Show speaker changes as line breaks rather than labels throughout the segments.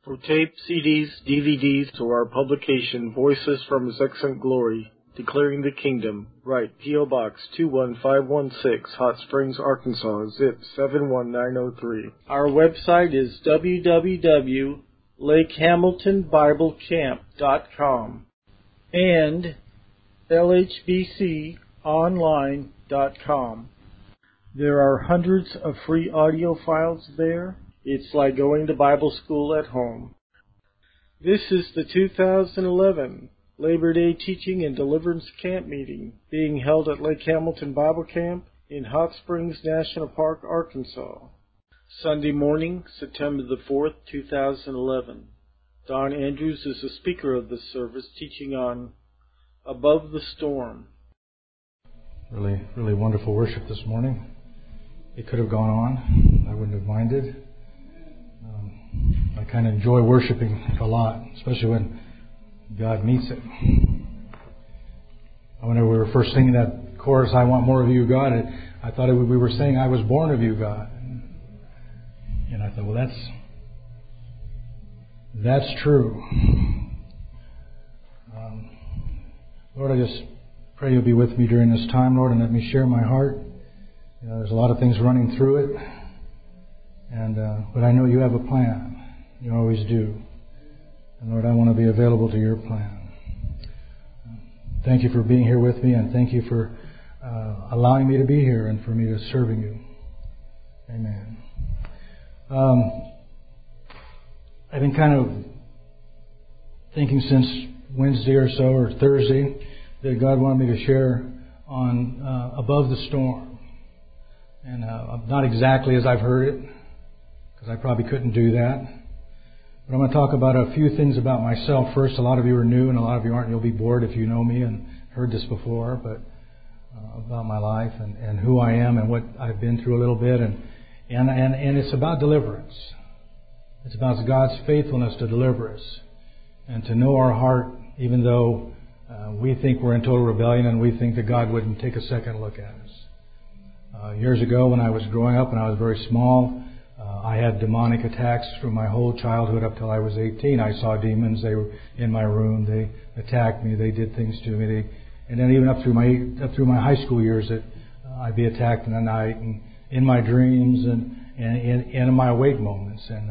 For tape, CDs, DVDs, or our publication, Voices from His Excellent Glory, Declaring the Kingdom, write P.O. Box 21516, Hot Springs, Arkansas, zip 71903. Our website is www.lakehamiltonbiblecamp.com and lhbconline.com. There are hundreds of free audio files there. It's like going to Bible school at home. This is the 2011 Labor Day Teaching and Deliverance Camp Meeting being held at Lake Hamilton Bible Camp in Hot Springs National Park, Arkansas. Sunday morning, September the 4th, 2011. Don Andrews is the speaker of this service, teaching on Above the Storm.
Really wonderful worship this morning. It could have gone on. I wouldn't have minded. I kind of enjoy worshiping a lot, especially when God meets it. Whenever we were first singing that chorus, I want more of you, God, I thought we were saying, I was born of you, God. And I thought, well, that's true. Lord, I just pray you'll be with me during this time, Lord, and let me share my heart. There's a lot of things running through it, but I know you have a plan. You always do. And Lord, I want to be available to your plan. Thank you for being here with me, and thank you for allowing me to be here and for me to serving you. Amen. I've been kind of thinking since Wednesday or so, or Thursday, that God wanted me to share on Above the Storm. And not exactly as I've heard it, because I probably couldn't do that. But I'm going to talk about a few things about myself first. A lot of you are new and a lot of you aren't. You'll be bored if you know me and heard this before, but about my life and who I am and what I've been through a little bit. And it's about deliverance. It's about God's faithfulness to deliver us and to know our heart, even though we think we're in total rebellion and we think that God wouldn't take a second look at us. Years ago, when I was growing up and I was very small, I had demonic attacks through my whole childhood up till I was 18. I saw demons. They were in my room. They attacked me. They did things to me. And then even up through my high school years, that I'd be attacked in the night and in my dreams and in my awake moments. And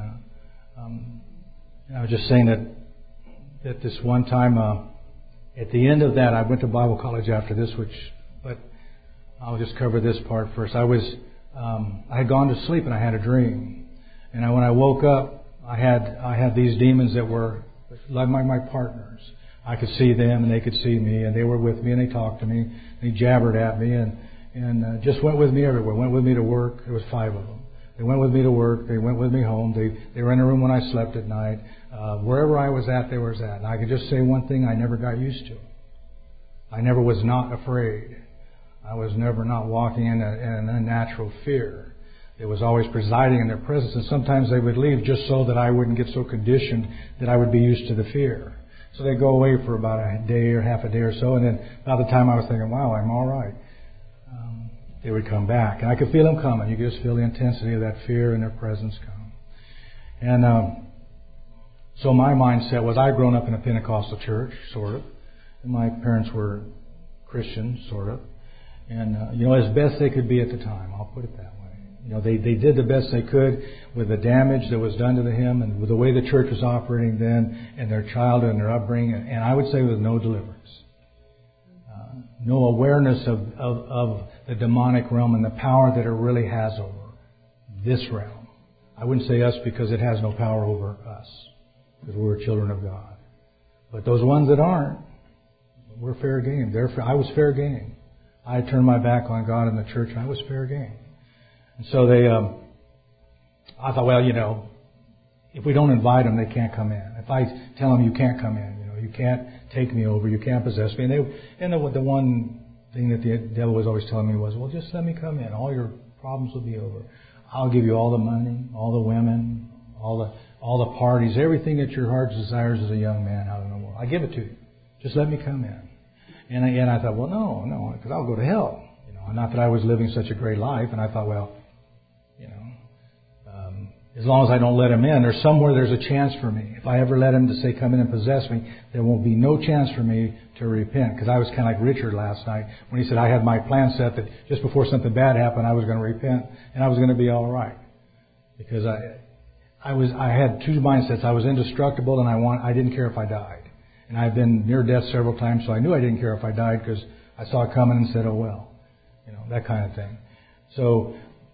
I was just saying that this one time, at the end of that, I went to Bible college after this, but I'll just cover this part first. I had gone to sleep and I had a dream. And when I woke up, I had these demons that were like my partners. I could see them and they could see me, and they were with me and they talked to me. They jabbered at me and just went with me everywhere. Went with me to work. There was 5 of them. They went with me to work. They went with me home. They were in the room when I slept at night. Wherever I was at, they were at. And I could just say one thing: I never got used to. I never was not afraid. I was never not walking in an unnatural fear. It was always presiding in their presence, and sometimes they would leave just so that I wouldn't get so conditioned that I would be used to the fear. So they'd go away for about a day or half a day or so, and then by the time I was thinking, wow, I'm all right, they would come back. And I could feel them coming. You could just feel the intensity of that fear and their presence come. And so my mindset was, I'd grown up in a Pentecostal church, sort of, and my parents were Christians, sort of. And, as best they could be at the time, I'll put it that way. They did the best they could with the damage that was done to them and with the way the church was operating then and their childhood and their upbringing. And I would say with no deliverance. No awareness of the demonic realm and the power that it really has over this realm. I wouldn't say us because it has no power over us, because we're children of God. But those ones that aren't, we're fair game. I was fair game. I had turned my back on God and the church, and I was fair game. And so I thought, well, if we don't invite them, they can't come in. If I tell them you can't come in, you can't take me over, you can't possess me. And the one thing that the devil was always telling me was, well, just let me come in. All your problems will be over. I'll give you all the money, all the women, all the parties, everything that your heart desires as a young man out in the world. I give it to you. Just let me come in. And I thought, well, no, because I'll go to hell. Not that I was living such a great life. And I thought, well, as long as I don't let him in. There's somewhere there's a chance for me. If I ever let him to say, come in and possess me, there won't be no chance for me to repent. Because I was kind of like Richard last night when he said I had my plan set that just before something bad happened, I was going to repent and I was going to be all right. Because I had two mindsets. I was indestructible and I didn't care if I died. And I've been near death several times, so I knew I didn't care if I died because I saw it coming and said, oh well. That kind of thing. So,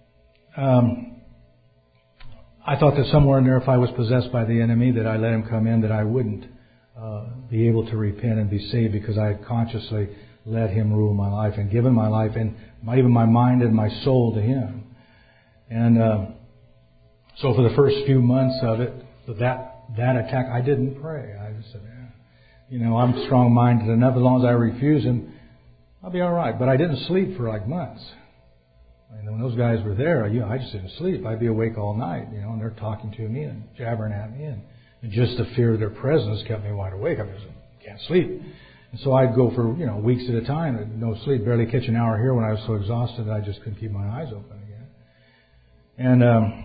I thought that somewhere in there, if I was possessed by the enemy, that I let him come in, that I wouldn't be able to repent and be saved because I had consciously let him rule my life and given my life and even my mind and my soul to him. And so for the first few months of it, that attack, I didn't pray. I just said, I'm strong-minded enough. As long as I refuse him, I'll be all right. But I didn't sleep for like months. And when those guys were there, I just didn't sleep. I'd be awake all night, and they're talking to me and jabbering at me. And just the fear of their presence kept me wide awake. I can't sleep. And so I'd go for, weeks at a time, no sleep, barely catch an hour here when I was so exhausted that I just couldn't keep my eyes open again. And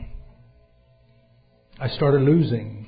I started losing.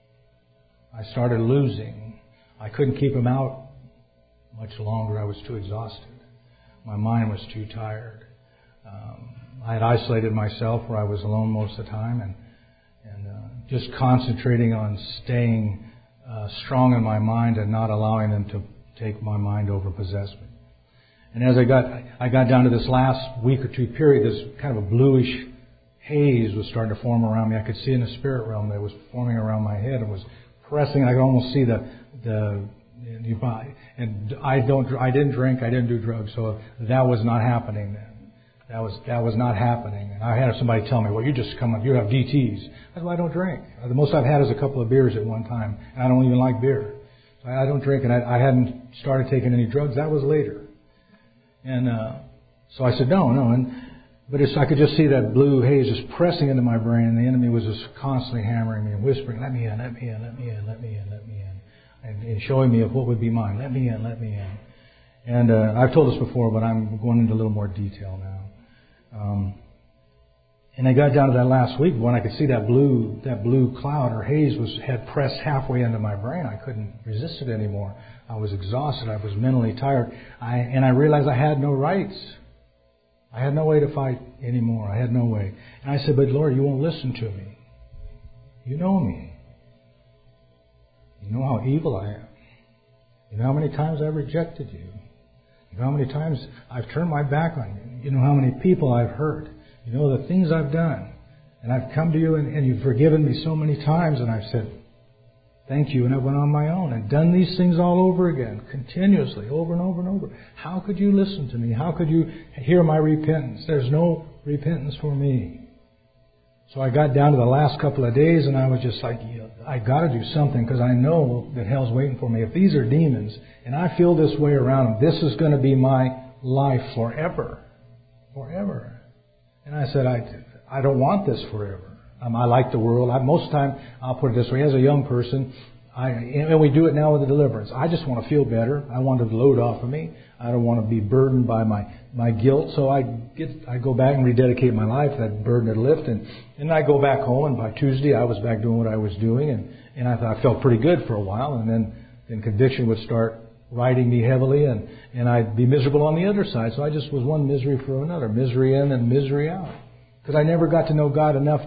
I couldn't keep him out much longer. I was too exhausted. My mind was too tired. I had isolated myself where I was alone most of the time and just concentrating on staying strong in my mind and not allowing them to take my mind over, possess me. And as I got down to this last week or two period, this kind of a bluish haze was starting to form around me. I could see in the spirit realm that it was forming around my head and was pressing. I could almost see and I didn't drink, I didn't do drugs, so that was not happening then. That was not happening. And I had somebody tell me, well, you have DTs. I said, well, I don't drink. The most I've had is a couple of beers at one time, and I don't even like beer. So I don't drink, and I hadn't started taking any drugs. That was later. And so I said, no. But I could just see that blue haze just pressing into my brain, and the enemy was just constantly hammering me and whispering, let me in, let me in, let me in, let me in, let me in. And showing me of what would be mine. Let me in, let me in. And I've told this before, but I'm going into a little more detail now. And I got down to that last week when I could see that blue cloud or haze had pressed halfway into my brain. I couldn't resist it anymore. I was exhausted. I was mentally tired. And I realized I had no rights. I had no way to fight anymore. I had no way. And I said, but Lord, you won't listen to me. You know me. You know how evil I am. You know how many times I've rejected you. You know how many times I've turned my back on you. You know how many people I've hurt. You know the things I've done. And I've come to you and you've forgiven me so many times. And I've said, thank you. And I went on my own and done these things all over again, continuously, over and over and over. How could you listen to me? How could you hear my repentance? There's no repentance for me. So I got down to the last couple of days and I was just like, I got to do something because I know that hell's waiting for me. If these are demons and I feel this way around them, this is going to be my life forever. Forever. And I said, I don't want this forever. I like the world. Most of the time, I'll put it this way, as a young person, and we do it now with the deliverance. I just want to feel better. I want it to load off of me. I don't want to be burdened by my guilt. So I go back and rededicate my life. That burden to lift, and I go back home. And by Tuesday, I was back doing what I was doing, and I thought I felt pretty good for a while. And then conviction would start riding me heavily, and I'd be miserable on the other side. So I just was one misery for another, misery in and misery out, because I never got to know God enough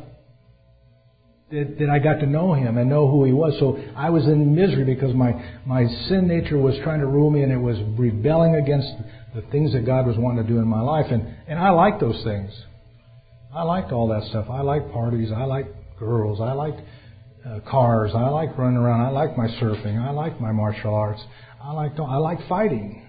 that I got to know Him and know who He was. So I was in misery because my sin nature was trying to rule me, and it was rebelling against the things that God was wanting to do in my life. And I liked those things. I liked all that stuff. I liked parties. I liked girls. I liked cars. I liked running around. I liked my surfing. I liked my martial arts. I liked fighting.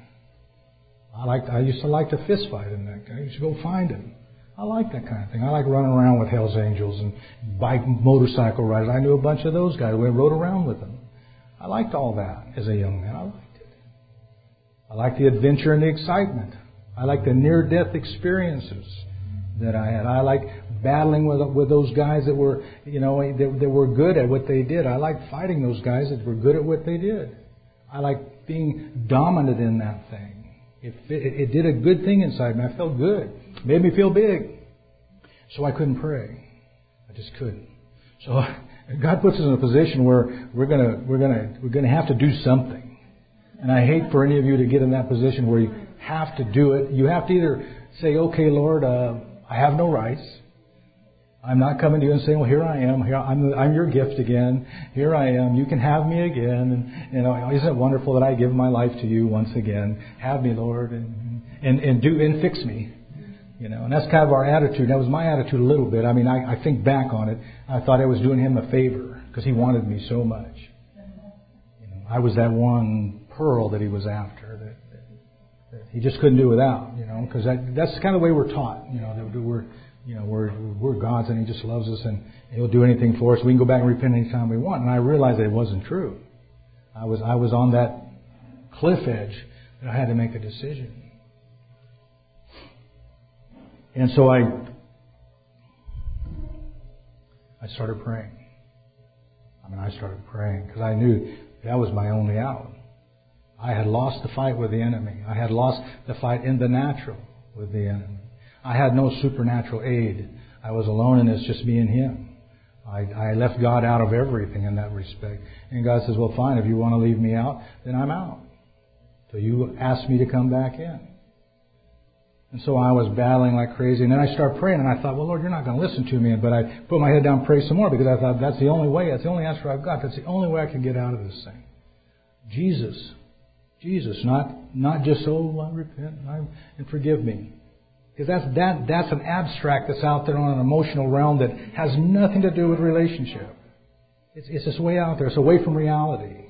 I used to like to fist fight in that. I used to go find him. I like that kind of thing. I like running around with Hell's Angels and motorcycle riders. I knew a bunch of those guys. We rode around with them. I liked all that as a young man. I liked it. I liked the adventure and the excitement. I liked the near-death experiences that I had. I liked battling with those guys that were, that were good at what they did. I liked fighting those guys that were good at what they did. I liked being dominant in that thing. It did a good thing inside me. I felt good. It made me feel big. So I couldn't pray. I just couldn't. So God puts us in a position where we're gonna have to do something. And I hate for any of you to get in that position where you have to do it. You have to either say, okay, Lord, I have no rights. I'm not coming to you and saying, well, here I am. Here I'm your gift again. Here I am. You can have me again. And isn't it wonderful that I give my life to you once again? Have me, Lord, and fix me. And that's kind of our attitude. That was my attitude a little bit. I mean, I think back on it. I thought I was doing him a favor because he wanted me so much. I was that one pearl that he was after that he just couldn't do without. Because that's kind of the way we're taught. That we're God's and He just loves us and He'll do anything for us. We can go back and repent anytime we want. And I realized that it wasn't true. I was on that cliff edge that I had to make a decision. And so I started praying. I started praying because I knew that was my only out. I had lost the fight with the enemy. I had lost the fight in the natural with the enemy. I had no supernatural aid. I was alone, and it's just me and Him. I left God out of everything in that respect. And God says, well, fine, if you want to leave me out, then I'm out. So you asked me to come back in. And so I was battling like crazy. And then I started praying, and I thought, well, Lord, you're not going to listen to me. But I put my head down and prayed some more because I thought that's the only way. That's the only answer I've got. That's the only way I can get out of this thing. Jesus, not just, I repent and forgive me. Because that's an abstract that's out there on an emotional realm that has nothing to do with relationship. It's just way out there. It's away from reality.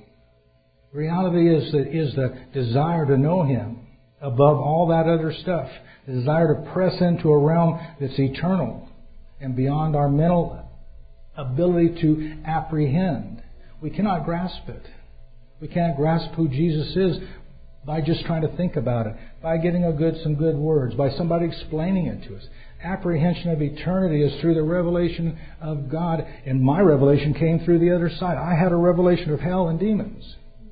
Reality is the desire to know Him above all that other stuff. The desire to press into a realm that's eternal and beyond our mental ability to apprehend. We cannot grasp it. We can't grasp who Jesus is by just trying to think about it, by getting some good words, by somebody explaining it to us. Apprehension of eternity is through the revelation of God, and my revelation came through the other side. I had a revelation of hell and demons.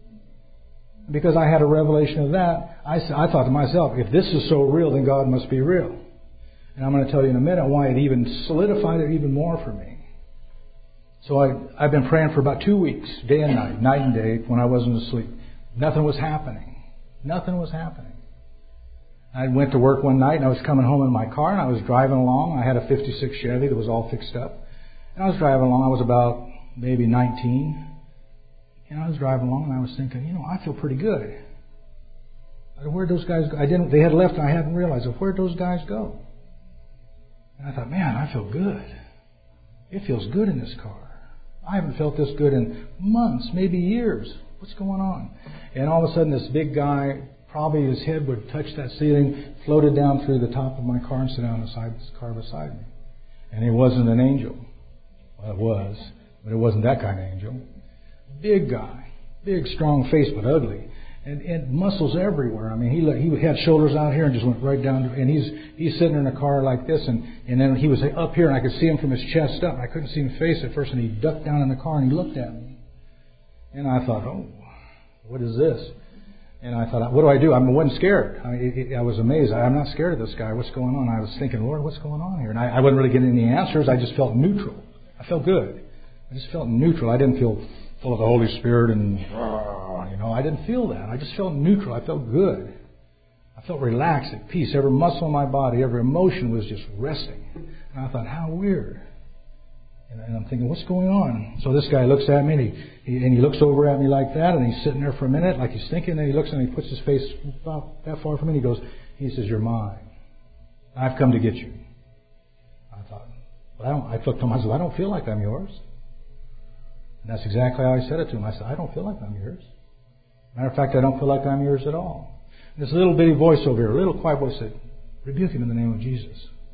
Because I had a revelation of that, I thought to myself, if this is so real, then God must be real. And I'm going to tell you in a minute why it even solidified it even more for me. So I've been praying for about 2 weeks, day and night and day, when I wasn't asleep. Nothing was happening. Nothing was happening. I went to work one night and I was coming home in my car and I was driving along. I had a 56 Chevy that was all fixed up. And I was driving along. I was about maybe 19. And I was driving along and I was thinking, I feel pretty good. Where'd those guys go? They had left and I hadn't realized it. Where'd those guys go? And I thought, man, I feel good. It feels good in this car. I haven't felt this good in months, maybe years. What's going on? And all of a sudden, this big guy, probably his head would touch that ceiling, floated down through the top of my car and sit down inside this car beside me. And he wasn't an angel. Well, it was, but it wasn't that kind of angel. Big guy, big, strong face, but ugly, and muscles everywhere. I mean, he had shoulders out here and just went right down. And he's sitting in a car like this, and then he was up here, and I could see him from his chest up. I couldn't see his face at first, and he ducked down in the car and he looked at me. And I thought, oh, what is this? And I thought, what do I do? I wasn't scared. I was amazed. I'm not scared of this guy. What's going on? I was thinking, Lord, what's going on here? And I wasn't really getting any answers. I just felt neutral. I felt good. I just felt neutral. I didn't feel full of the Holy Spirit and, I didn't feel that. I just felt neutral. I felt good. I felt relaxed, at peace. Every muscle in my body, every emotion was just resting. And I thought, how weird. And I'm thinking, what's going on? So this guy looks at me, and he looks over at me like that, and he's sitting there for a minute, like he's thinking, and he looks and he puts his face about that far from me, and he says, you're mine. I've come to get you. I thought, I thought to myself, I don't feel like I'm yours. And that's exactly how I said it to him. I said, I don't feel like I'm yours. Matter of fact, I don't feel like I'm yours at all. And this little bitty voice over here, a little quiet voice said, rebuke him in the name of Jesus.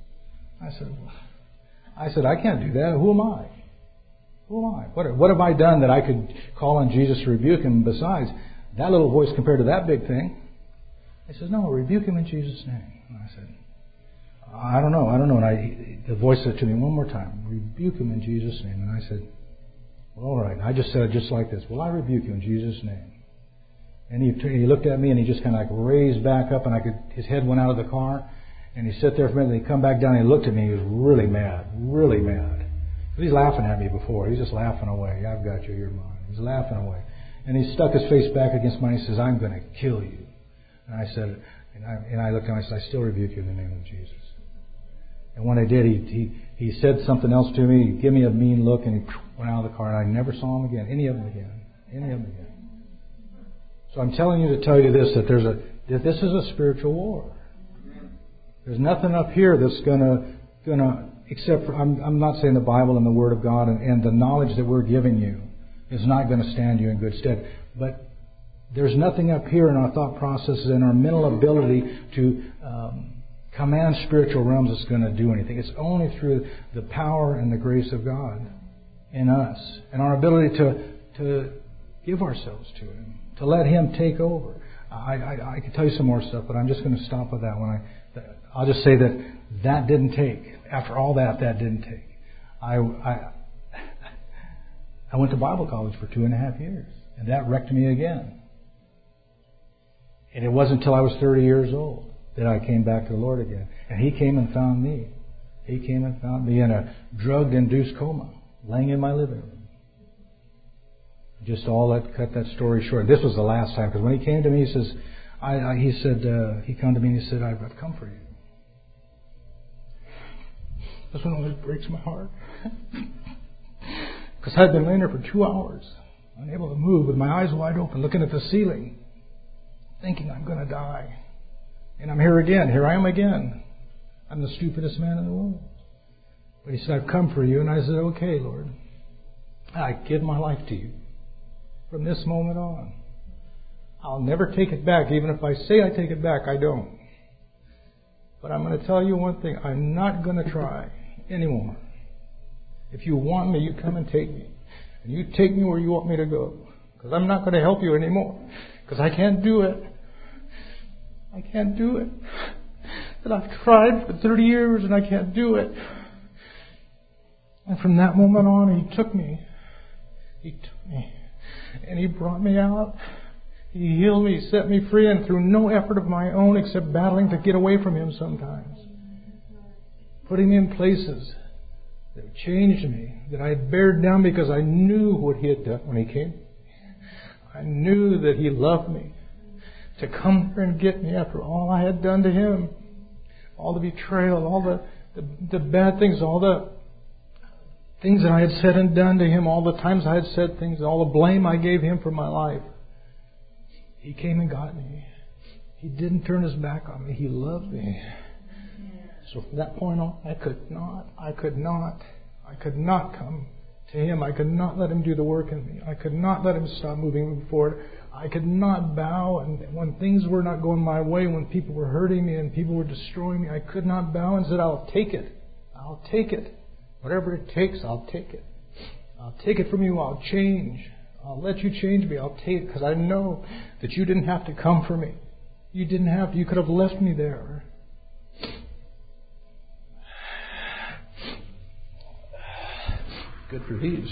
I said, I can't do that. Who am I? Who am I? What have I done that I could call on Jesus to rebuke him? Besides, that little voice compared to that big thing. He says, no, rebuke him in Jesus' name. And I said, I don't know. And the voice said to me one more time, rebuke him in Jesus' name. And I said, well, all right. I just said it just like this. Well, I rebuke you in Jesus' name. And he looked at me and he just kind of like raised back up, and his head went out of the car. And he sat there for a minute, and he come back down and he looked at me. He was really mad, But he's laughing at me before. He's just laughing away. I've got you, you're mine. He's laughing away. And he stuck his face back against mine. He says, I'm going to kill you. And I said, and I looked at him and I said, I still rebuke you in the name of Jesus. And when I did, he said something else to me. He gave me a mean look and he went out of the car and I never saw him again. Any of them again. So I'm telling you to tell you this, that this is a spiritual war. There's nothing up here that's gonna except for, I'm not saying the Bible and the Word of God and the knowledge that we're giving you is not going to stand you in good stead. But there's nothing up here in our thought processes and our mental ability to command spiritual realms that's going to do anything. It's only through the power and the grace of God in us and our ability to give ourselves to Him, to let Him take over. I could tell you some more stuff, but I'm just going to stop with that. I'll just say that didn't take. After all that didn't take. I went to Bible college for 2.5 years, and that wrecked me again. And it wasn't until I was 30 years old that I came back to the Lord again. And He came and found me. He came and found me in a drug-induced coma, laying in my living room. Just cut that story short. This was the last time, because when He came to me, He says, He come to me and He said, I've come for you. This one always breaks my heart. Because I've been laying there for 2 hours, unable to move, with my eyes wide open, looking at the ceiling, thinking I'm going to die. And I'm here again. Here I am again. I'm the stupidest man in the world. But He said, I've come for you. And I said, okay, Lord. I give my life to you. From this moment on. I'll never take it back. Even if I say I take it back, I don't. But I'm going to tell you one thing. I'm not going to try anymore. If you want me, you come and take me. And you take me where you want me to go. Because I'm not going to help you anymore. Because I can't do it. I can't do it. That I've tried for 30 years and I can't do it. And from that moment on, He took me. He took me. And He brought me out. He healed me, set me free, and through no effort of my own except battling to get away from Him sometimes. Putting me in places that changed me, that I bared down because I knew what He had done when He came. I knew that He loved me. To come there and get me after all I had done to Him. All the betrayal, all the bad things, all the things that I had said and done to Him, all the times I had said things, all the blame I gave Him for my life. He came and got me. He didn't turn His back on me. He loved me. So from that point on, I could not come to Him. I could not let Him do the work in me. I could not let Him stop moving forward. I could not bow. And when things were not going my way, when people were hurting me and people were destroying me, I could not bow and said, I'll take it. I'll take it. Whatever it takes, I'll take it. I'll take it from you. I'll change. I'll let you change me. I'll take it because I know that you didn't have to come for me. You didn't have to. You could have left me there. Good for these.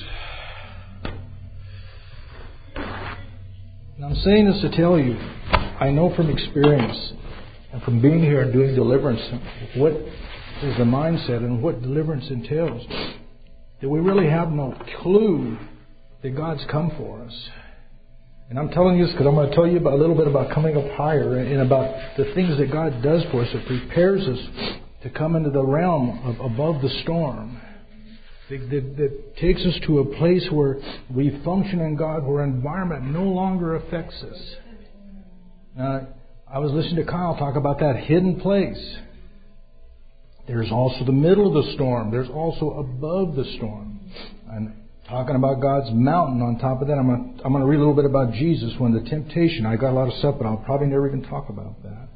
And I'm saying this to tell you, I know from experience and from being here and doing deliverance, what is the mindset and what deliverance entails, that we really have no clue that God's come for us. And I'm telling you this because I'm going to tell you a little bit about coming up higher and about the things that God does for us. It prepares us to come into the realm of above the storm. That takes us to a place where we function in God, where environment no longer affects us. Now, I was listening to Kyle talk about that hidden place. There's also the middle of the storm. There's also above the storm. And talking about God's mountain on top of that, I'm going to read a little bit about Jesus when the temptation. I got a lot of stuff, but I'll probably never even talk about that.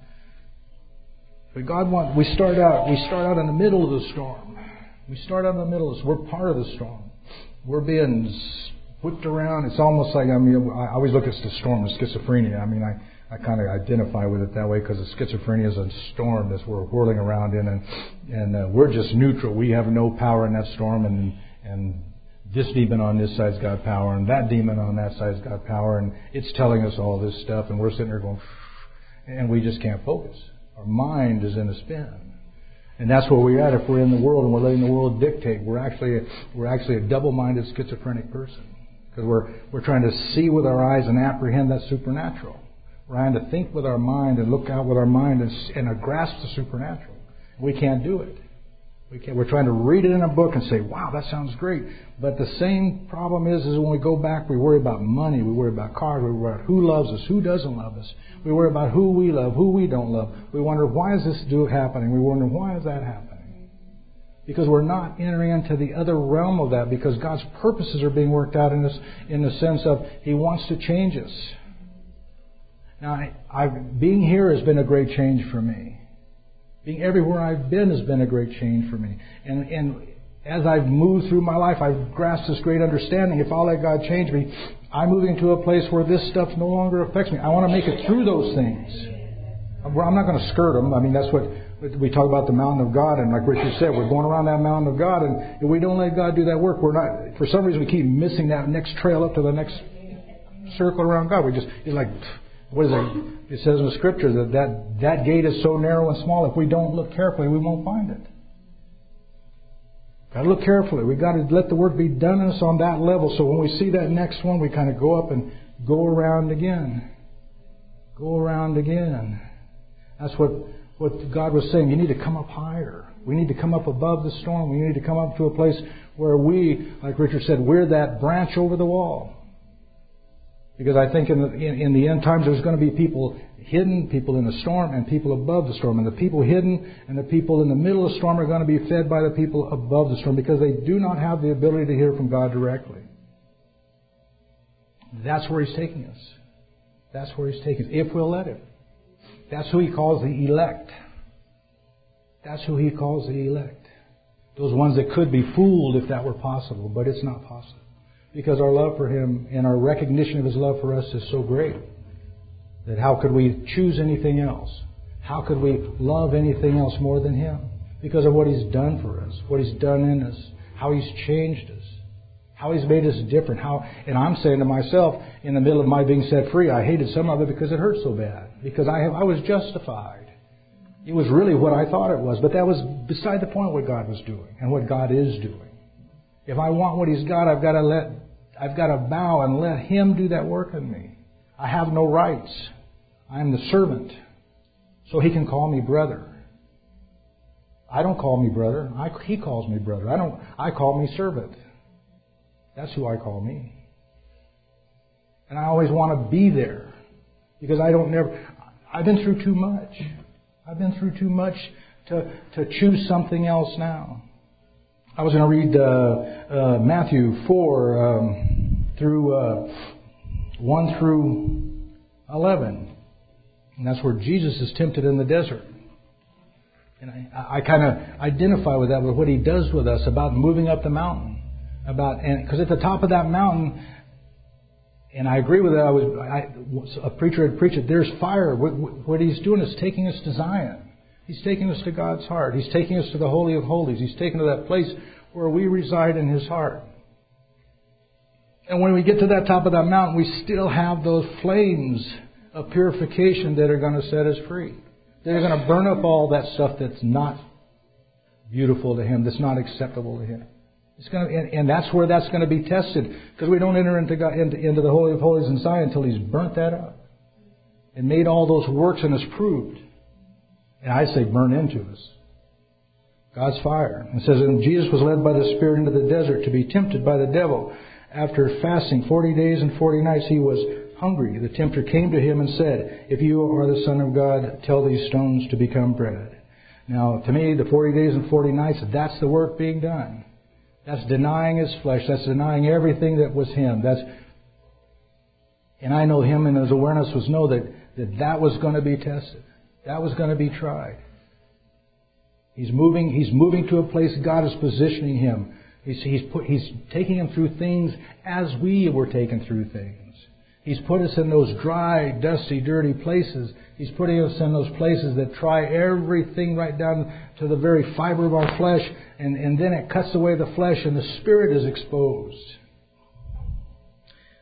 But we start out in the middle of the storm. We start out in the middle of this. We're part of the storm. We're being whipped around. It's almost like, I always look at the storm as schizophrenia. I kind of identify with it that way because schizophrenia is a storm that we're whirling around in, and we're just neutral. We have no power in that storm, and this demon on this side's got power, and that demon on that side's got power, and it's telling us all this stuff, and we're sitting there going, and we just can't focus. Our mind is in a spin. And that's where we're at if we're in the world and we're letting the world dictate. We're actually a double-minded schizophrenic person. Because we're trying to see with our eyes and apprehend that supernatural. We're trying to think with our mind and look out with our mind and grasp the supernatural. We can't do it. We're trying to read it in a book and say, wow, that sounds great. But the same problem is when we go back, we worry about money, we worry about cars, we worry about who loves us, who doesn't love us. We worry about who we love, who we don't love. We wonder, why is this happening? We wonder, why is that happening? Because we're not entering into the other realm of that, because God's purposes are being worked out in us in the sense of He wants to change us. Now, being here has been a great change for me. Being everywhere I've been has been a great change for me. And as I've moved through my life, I've grasped this great understanding. If I'll let God change me, I'm moving to a place where this stuff no longer affects me. I want to make it through those things. I'm not going to skirt them. I mean, that's what we talk about, the mountain of God. And like Richard said, we're going around that mountain of God. And if we don't let God do that work, we're not. For some reason, we keep missing that next trail up to the next circle around God. It's like, what is it? It says in the Scripture that gate is so narrow and small. If we don't look carefully, we won't find it. Got to look carefully. We've got to let the work be done in us on that level. So when we see that next one, we kind of go up and go around again. Go around again. That's what God was saying. You need to come up higher. We need to come up above the storm. We need to come up to a place where we, like Richard said, we're that branch over the wall. Because I think in the end times there's going to be people hidden, people in the storm, and people above the storm. And the people hidden and the people in the middle of the storm are going to be fed by the people above the storm, because they do not have the ability to hear from God directly. That's where He's taking us. That's where He's taking us, if we'll let Him. That's who He calls the elect. That's who He calls the elect. Those ones that could be fooled if that were possible, but it's not possible. Because our love for Him and our recognition of His love for us is so great that how could we choose anything else? How could we love anything else more than Him? Because of what He's done for us, what He's done in us, how He's changed us, how He's made us different. And I'm saying to myself, in the middle of my being set free, I hated some of it because it hurt so bad. Because I was justified. It was really what I thought it was. But that was beside the point what God was doing and what God is doing. If I want what He's got, I've got to bow and let Him do that work in me. I have no rights. I am the servant. So He can call me brother. I don't call me brother. He calls me brother. I call me servant. That's who I call me. And I always want to be there. Because I've been through too much. I've been through too much to choose something else now. I was going to read Matthew 4 through 1 through 11. And that's where Jesus is tempted in the desert. And I kind of identify with that, with what He does with us about moving up the mountain. Because at the top of that mountain, and I agree with that, a preacher had preached it, there's fire. What He's doing is taking us to Zion. He's taking us to God's heart. He's taking us to the Holy of Holies. He's taken to that place where we reside in His heart. And when we get to that top of that mountain, we still have those flames of purification that are going to set us free. They're going to burn up all that stuff that's not beautiful to Him, that's not acceptable to Him. And that's where that's going to be tested, because we don't enter into the Holy of Holies in Zion until He's burnt that up and made all those works and has proved. And I say burn into us. God's fire. It says, and Jesus was led by the Spirit into the desert to be tempted by the devil. After fasting 40 days and 40 nights, He was hungry. The tempter came to Him and said, if you are the Son of God, tell these stones to become bread. Now, to me, the 40 days and 40 nights, that's the work being done. That's denying His flesh. That's denying everything that was Him. And I know Him and His awareness was know that was going to be tested. That was going to be tried. He's moving to a place God is positioning Him. He's taking Him through things as we were taken through things. He's put us in those dry, dusty, dirty places. He's putting us in those places that try everything right down to the very fiber of our flesh. And then it cuts away the flesh and the Spirit is exposed.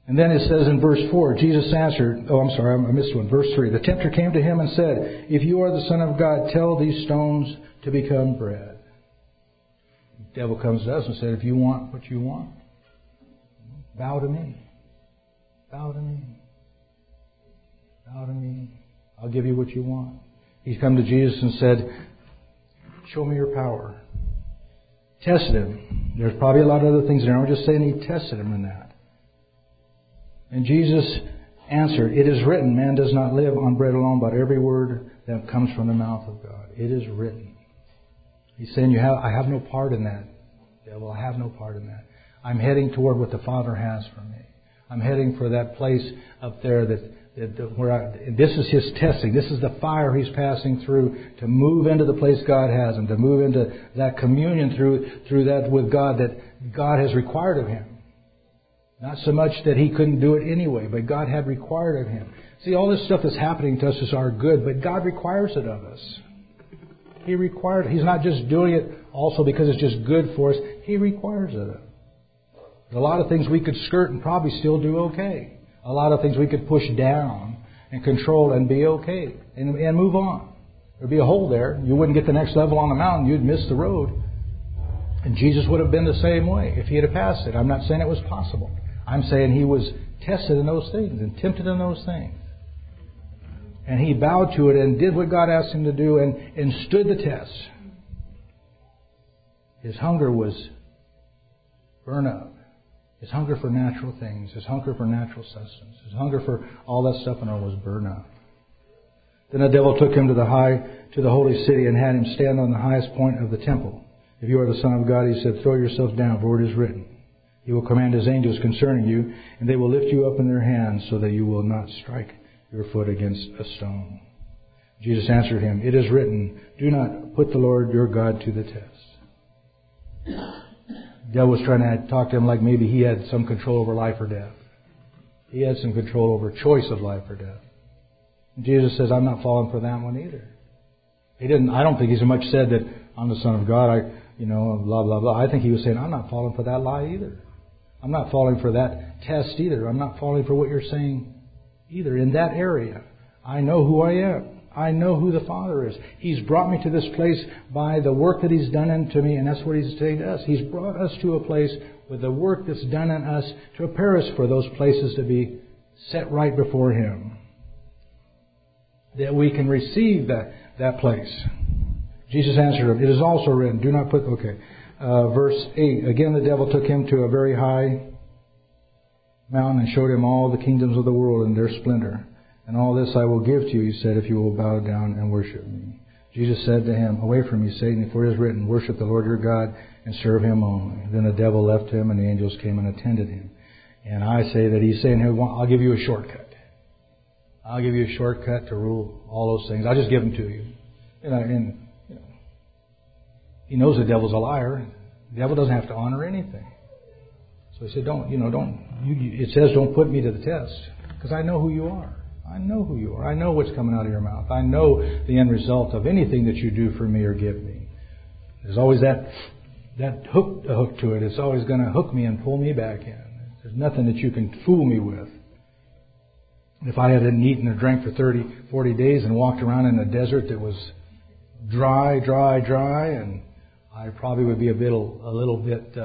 And then it says in verse 4, Jesus answered, I missed one. Verse 3, the tempter came to him and said, if you are the Son of God, tell these stones to become bread. The devil comes to us and said, if you want what you want, bow to me. Bow to me. Bow to me. I'll give you what you want. He's come to Jesus and said, show me your power. Tested him. There's probably a lot of other things there. I'm just saying he tested him in that. And Jesus answered, it is written, man does not live on bread alone, but every word that comes from the mouth of God. It is written. He's saying, I have no part in that, devil. I have no part in that. I'm heading toward what the Father has for me. I'm heading for that place up there this is his testing. This is the fire he's passing through to move into the place God has him, to move into that communion through that with God that God has required of him. Not so much that he couldn't do it anyway, but God had required of him. See, all this stuff that's happening to us is our good, but God requires it of us. He required it. He's not just doing it also because it's just good for us. He requires it. A lot of things we could skirt and probably still do okay. A lot of things we could push down and control and be okay and move on. There'd be a hole there. You wouldn't get the next level on the mountain. You'd miss the road. And Jesus would have been the same way if he had passed it. I'm not saying it was possible. I'm saying he was tested in those things and tempted in those things. And he bowed to it and did what God asked him to do and stood the test. His hunger was burn up. His hunger for natural things. His hunger for natural sustenance. His hunger for all that stuff and all was burn up. Then the devil took him to the holy city and had him stand on the highest point of the temple. If you are the Son of God, he said, throw yourself down, for it is written. He will command his angels concerning you, and they will lift you up in their hands so that you will not strike your foot against a stone. Jesus answered him, it is written, do not put the Lord your God to the test. The devil was trying to talk to him like maybe he had some control over life or death. He had some control over choice of life or death. And Jesus says, I'm not falling for that one either. I don't think he so much said that I'm the Son of God, blah, blah, blah. I think he was saying, I'm not falling for that lie either. I'm not falling for that test either. I'm not falling for what you're saying either in that area. I know who I am. I know who the Father is. He's brought me to this place by the work that He's done into me, and that's what He's saying to us. He's brought us to a place with the work that's done in us to prepare us for those places to be set right before Him. That we can receive that place. Jesus answered him, it is also written, do not put... verse 8, again the devil took him to a very high mountain and showed him all the kingdoms of the world and their splendor. And all this I will give to you, he said, if you will bow down and worship me. Jesus said to him, away from me, Satan, for it is written, worship the Lord your God and serve Him only. Then the devil left him and the angels came and attended him. And I say that he's saying, I'll give you a shortcut. I'll give you a shortcut to rule all those things. I'll just give them to you. He knows the devil's a liar. The devil doesn't have to honor anything. So he said, it says don't put me to the test. Because I know who you are. I know who you are. I know what's coming out of your mouth. I know the end result of anything that you do for me or give me. There's always that hook to it. It's always going to hook me and pull me back in. There's nothing that you can fool me with. If I hadn't eaten or drank for 30, 40 days and walked around in a desert that was dry, and I probably would be a little bit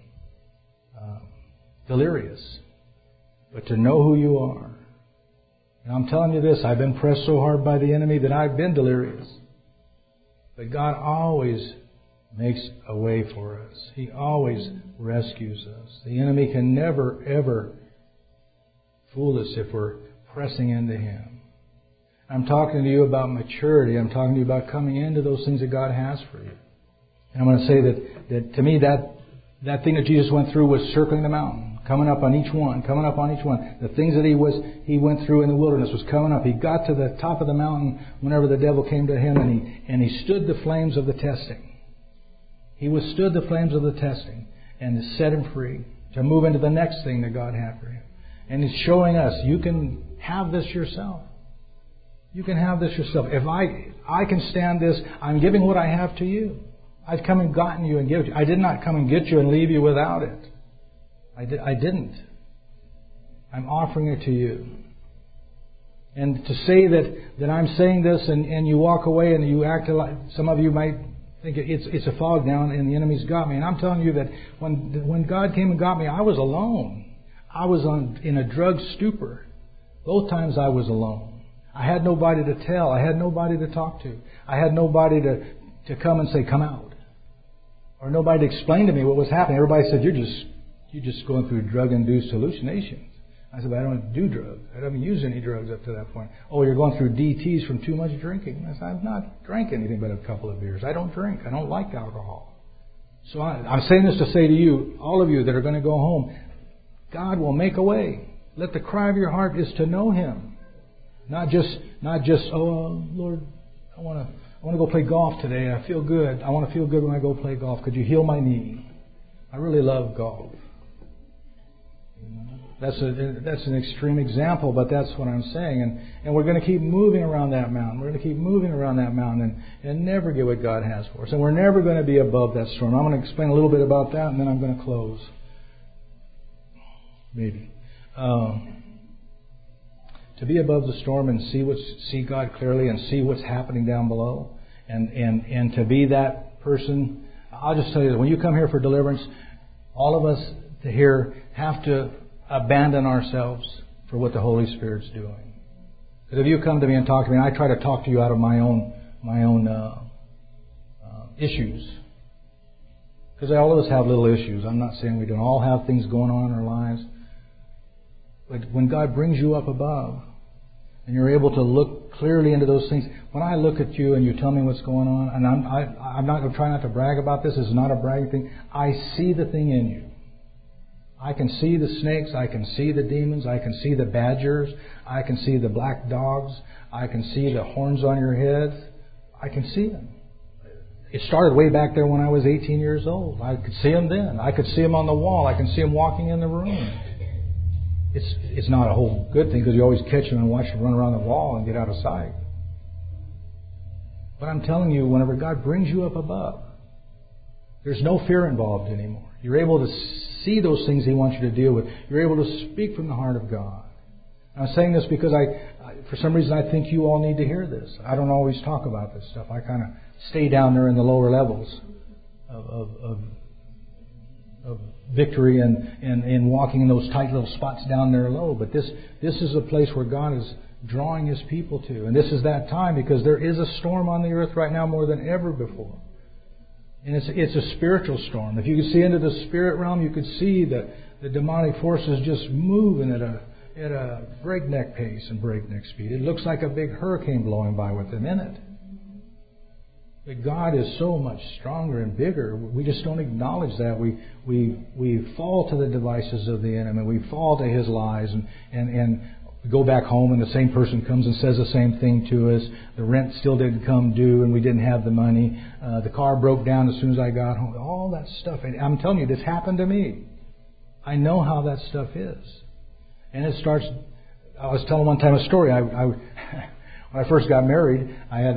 delirious. But to know who you are. And I'm telling you this, I've been pressed so hard by the enemy that I've been delirious. But God always makes a way for us. He always rescues us. The enemy can never, ever fool us if we're pressing into Him. I'm talking to you about maturity. I'm talking to you about coming into those things that God has for you. And I'm going to say that to me, that thing that Jesus went through was circling the mountain, coming up on each one. The things that he went through in the wilderness was coming up. He got to the top of the mountain whenever the devil came to him, and he stood the flames of the testing. He withstood the flames of the testing and set him free to move into the next thing that God had for him. And He's showing us, you can have this yourself. You can have this yourself. If I can stand this, I'm giving what I have to you. I've come and gotten you and given you. I did not come and get you and leave you without it. I didn't. I'm offering it to you. And to say that I'm saying this and you walk away and you act like, some of you might think it's a fog now and the enemy's got me. And I'm telling you that when God came and got me, I was alone. I was in a drug stupor. Both times I was alone. I had nobody to tell. I had nobody to talk to. I had nobody to come and say, come out. Or nobody to explain to me what was happening. Everybody said, you're just going through drug-induced hallucinations. I said, but I don't do drugs. I haven't used any drugs up to that point. Oh, you're going through DTs from too much drinking. I said, I've not drank anything but a couple of beers. I don't drink. I don't like alcohol. So I'm saying this to say to you, all of you that are going to go home, God will make a way. Let the cry of your heart is to know Him. Not just, oh, Lord, I want to go play golf today. I feel good. I want to feel good when I go play golf. Could you heal my knee? I really love golf. That's an extreme example, but that's what I'm saying. And we're going to keep moving around that mountain. We're going to keep moving around that mountain and never get what God has for us. And we're never going to be above that storm. I'm going to explain a little bit about that, and then I'm going to close. Maybe. To be above the storm and see God clearly and see what's happening down below, and to be that person. I'll just tell you that when you come here for deliverance, all of us here have to abandon ourselves for what the Holy Spirit's doing. Because if you come to me and talk to me, and I try to talk to you out of my own issues, because all of us have little issues. I'm not saying we don't all have things going on in our lives, but when God brings you up above, and you're able to look clearly into those things. When I look at you and you tell me what's going on, and I'm trying not to brag about this. This is not a bragging thing. I see the thing in you. I can see the snakes. I can see the demons. I can see the badgers. I can see the black dogs. I can see the horns on your head. I can see them. It started way back there when I was 18 years old. I could see them then. I could see them on the wall. I can see them walking in the room. It's not a whole good thing because you always catch them and watch them run around the wall and get out of sight. But I'm telling you, whenever God brings you up above, there's no fear involved anymore. You're able to see those things He wants you to deal with. You're able to speak from the heart of God. And I'm saying this because for some reason, I think you all need to hear this. I don't always talk about this stuff. I kind of stay down there in the lower levels of victory and walking in those tight little spots down there low. But this is a place where God is drawing His people to. And this is that time because there is a storm on the earth right now more than ever before. And it's a spiritual storm. If you could see into the spirit realm, you could see that the demonic forces just moving at a breakneck pace and breakneck speed. It looks like a big hurricane blowing by with them in it. But God is so much stronger and bigger. We just don't acknowledge that. We fall to the devices of the enemy. We fall to his lies and we go back home and the same person comes and says the same thing to us. The rent still didn't come due and we didn't have the money. The car broke down as soon as I got home. All that stuff. And I'm telling you, this happened to me. I know how that stuff is. And it starts... I was telling one time a story. When I first got married,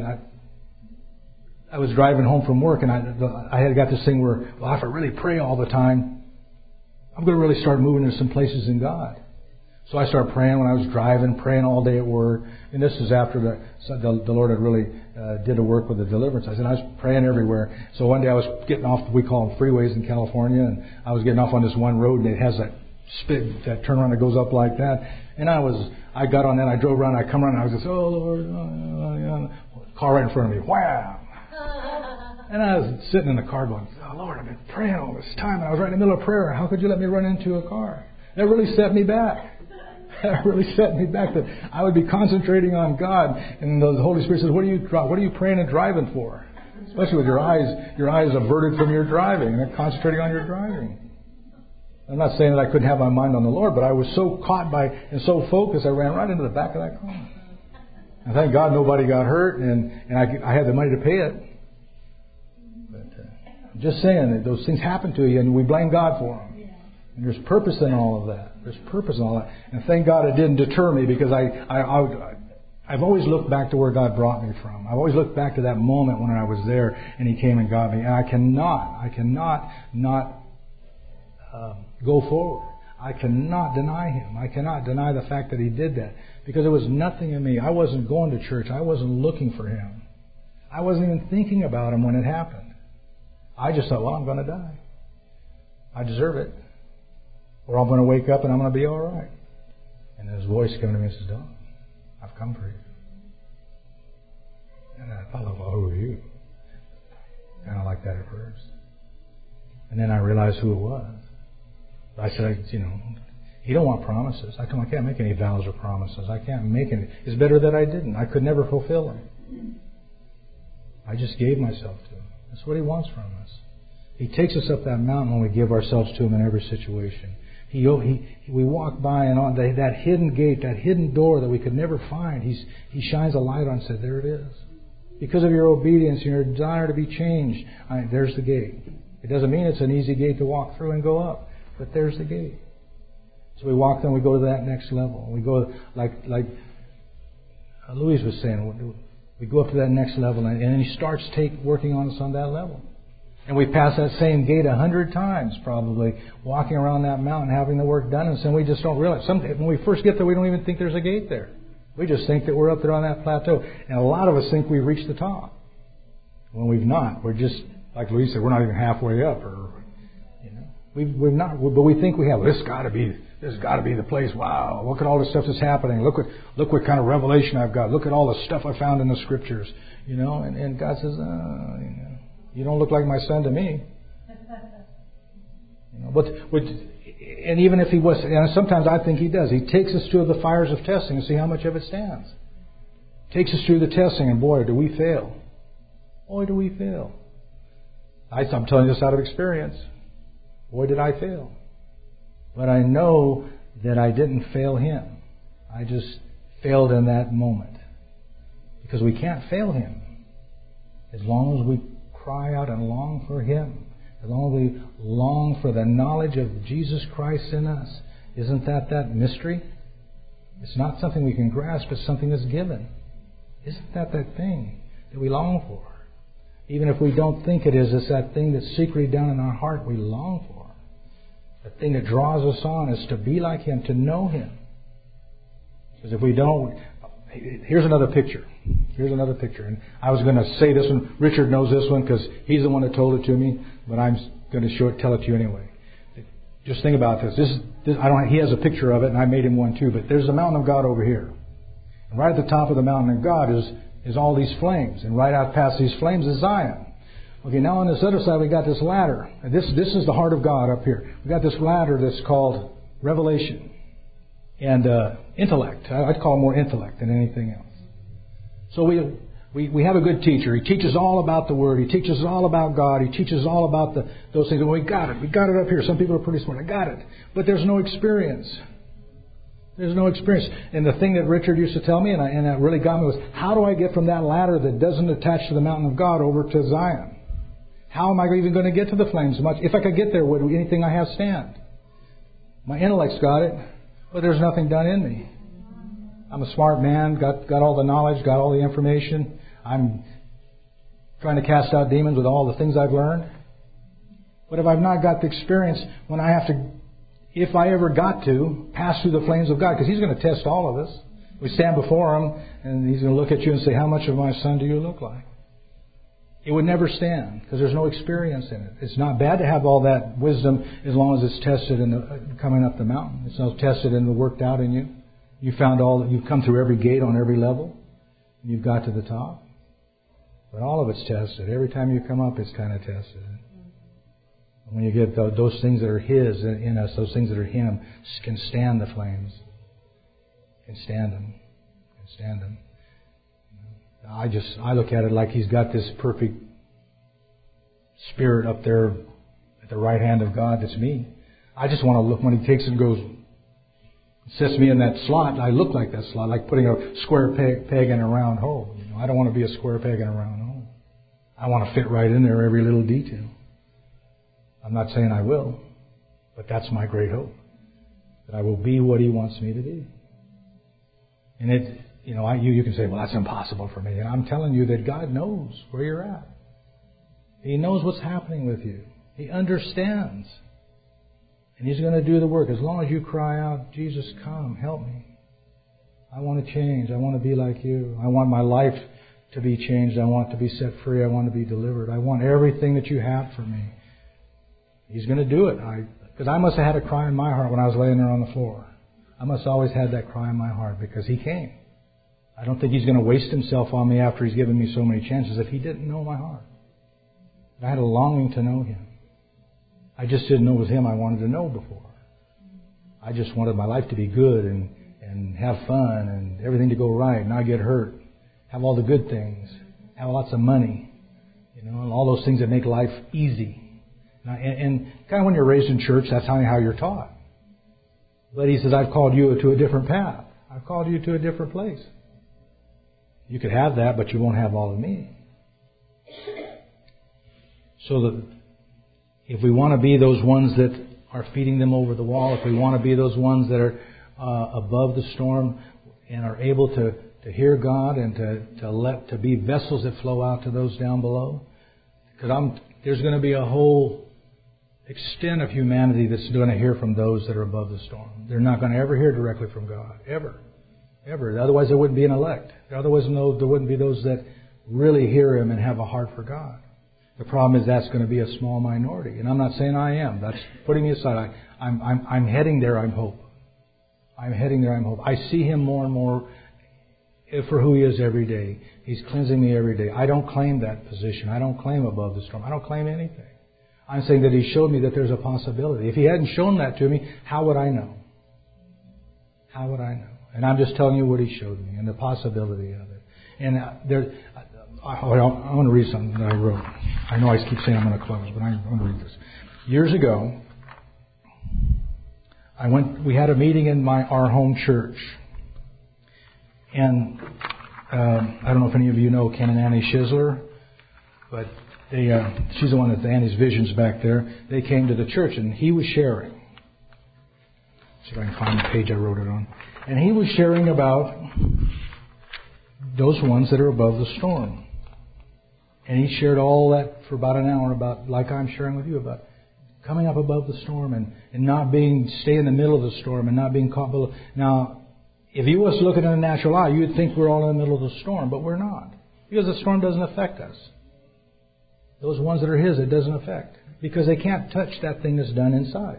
I was driving home from work and I had got this thing where, well, if I really pray all the time, I'm going to really start moving into some places in God. So I started praying when I was driving, praying all day at work. And this is after the Lord had really did a work with the deliverance. I was praying everywhere. So one day I was getting off, we call them freeways in California, and I was getting off on this one road and it has that turnaround that goes up like that. And I got on that, I drove around, I come around, and I was just, oh Lord, car right in front of me, wham! And I was sitting in the car going, oh Lord, I've been praying all this time, and I was right in the middle of prayer. How could you let me run into a car? That really set me back. That really set me back. That I would be concentrating on God, and the Holy Spirit says, "What are you praying and driving for?" Especially with your eyes averted from your driving and concentrating on your driving. I'm not saying that I couldn't have my mind on the Lord, but I was so caught by and so focused, I ran right into the back of that car. And thank God nobody got hurt, and I had the money to pay it. But I'm just saying that those things happen to you, and we blame God for them. And there's purpose in all of that. There's purpose in all that. And thank God it didn't deter me, because I've always looked back to where God brought me from. I've always looked back to that moment when I was there and He came and got me. And I cannot not go forward. I cannot deny Him. I cannot deny the fact that He did that. Because there was nothing in me. I wasn't going to church. I wasn't looking for Him. I wasn't even thinking about Him when it happened. I just thought, well, I'm going to die. I deserve it. Or I'm going to wake up and I'm going to be all right. And His voice came to me and says, Don, I've come for you. And I thought, well, who are you? Kind of like that at first. And then I realized who it was. I said, He don't want promises. I can't make any vows or promises. I can't make any. It's better that I didn't. I could never fulfill them. I just gave myself to Him. That's what He wants from us. He takes us up that mountain when we give ourselves to Him in every situation. We walk by and on that hidden gate, that hidden door that we could never find. He shines a light on and says, there it is. Because of your obedience and your desire to be changed, there's the gate. It doesn't mean it's an easy gate to walk through and go up, but there's the gate. So we walk and we go to that next level. We go like Louise was saying, we go up to that next level, and then He starts working on us on that level. And we pass that same gate 100 times, probably, walking around that mountain, having the work done, and so we just don't realize. When we first get there, we don't even think there's a gate there. We just think that we're up there on that plateau. And a lot of us think we've reached the top. When we've not. We're just, like Louise said, we're not even halfway up. We've not. But we think we have. This has got to be the place. Wow, look at all the stuff that's happening. Look what kind of revelation I've got. Look at all the stuff I found in the Scriptures. And God says, you don't look like my son to me. And even if He was, and sometimes I think He does, He takes us through the fires of testing and see how much of it stands. Takes us through the testing, and boy, do we fail. Boy, do we fail. I'm telling you this out of experience. Boy, did I fail. But I know that I didn't fail Him. I just failed in that moment. Because we can't fail Him. As long as we cry out and long for Him. As long as we long for the knowledge of Jesus Christ in us. Isn't that mystery? It's not something we can grasp. It's something that's given. Isn't that thing that we long for? Even if we don't think it is, it's that thing that's secretly down in our heart we long for. The thing that draws us on is to be like Him, to know Him. Because if we don't... Here's another picture. And I was going to say this one. Richard knows this one because he's the one that told it to me. But I'm going to tell it to you anyway. Just think about this. He has a picture of it, and I made him one too. But there's the mountain of God over here. And right at the top of the mountain of God is all these flames. And right out past these flames is Zion. Okay, now on this other side we got this ladder. And this is the heart of God up here. We got this ladder that's called revelation. And intellect. I'd call it more intellect than anything else. So we have a good teacher. He teaches all about the Word. He teaches all about God. He teaches all about those things. And we got it. We got it up here. Some people are pretty smart. I got it. But there's no experience. There's no experience. And the thing that Richard used to tell me, and that really got me, was how do I get from that ladder that doesn't attach to the mountain of God over to Zion? How am I even going to get to the flames much? If I could get there, would anything I have stand? My intellect's got it. But there's nothing done in me. I'm a smart man, got all the knowledge, got all the information. I'm trying to cast out demons with all the things I've learned. But if I've not got the experience, when I have to, if I ever got to, pass through the flames of God, because He's going to test all of us. We stand before Him, and He's going to look at you and say, how much of my son do you look like? It would never stand, because there's no experience in it. It's not bad to have all that wisdom as long as it's tested in coming up the mountain. It's not tested and worked out in you. You've come through every gate on every level. And you've got to the top. But all of it's tested. Every time you come up, it's kind of tested. And when you get those things that are His in us, those things that are Him, can stand the flames. Can stand them. Can stand them. I look at it like He's got this perfect spirit up there at the right hand of God that's me. I just want to look when He takes and goes, sets me in that slot. I look like that slot, like putting a square peg in a round hole. I don't want to be a square peg in a round hole. I want to fit right in there, every little detail. I'm not saying I will, but that's my great hope, that I will be what He wants me to be. And you can say, well, that's impossible for me. And I'm telling you that God knows where you're at. He knows what's happening with you. He understands. And He's going to do the work. As long as you cry out, Jesus, come, help me. I want to change. I want to be like You. I want my life to be changed. I want to be set free. I want to be delivered. I want everything that You have for me. He's going to do it. Because I must have had a cry in my heart when I was laying there on the floor. I must have always had that cry in my heart because He came. I don't think He's going to waste Himself on me after He's given me so many chances if He didn't know my heart. I had a longing to know Him. I just didn't know it was Him I wanted to know before. I just wanted my life to be good and have fun and everything to go right, not get hurt, have all the good things, have lots of money, and all those things that make life easy. And kind of when you're raised in church, that's how you're taught. But He says, I've called you to a different path. I've called you to a different place. You could have that, but you won't have all of Me. So that if we want to be those ones that are feeding them over the wall, if we want to be those ones that are above the storm and are able to hear God and to be vessels that flow out to those down below, because there's going to be a whole extent of humanity that's going to hear from those that are above the storm. They're not going to ever hear directly from God, ever. Otherwise, there wouldn't be an elect. Otherwise, there wouldn't be those that really hear Him and have a heart for God. The problem is that's going to be a small minority. And I'm not saying I am. That's putting me aside. I'm heading there, I hope. I'm heading there, I hope. I see Him more and more for who He is every day. He's cleansing me every day. I don't claim that position. I don't claim above the storm. I don't claim anything. I'm saying that He showed me that there's a possibility. If He hadn't shown that to me, how would I know? How would I know? And I'm just telling you what He showed me and the possibility of it. And I want to read something that I wrote. I know I keep saying I'm going to close, but I want to read this. Years ago, we had a meeting in our home church. And I don't know if any of you know Ken and Annie Schizler, but she's the one that Annie's Visions back there. They came to the church and he was sharing. See if I can find the page I wrote it on. And he was sharing about those ones that are above the storm. And he shared all that for about an hour about, like I'm sharing with you, about coming up above the storm and not stay in the middle of the storm and not being caught below. Now, if you was looking in the natural eye, you'd think we're all in the middle of the storm, but we're not. Because the storm doesn't affect us. Those ones that are His, it doesn't affect. Because they can't touch that thing that's done inside.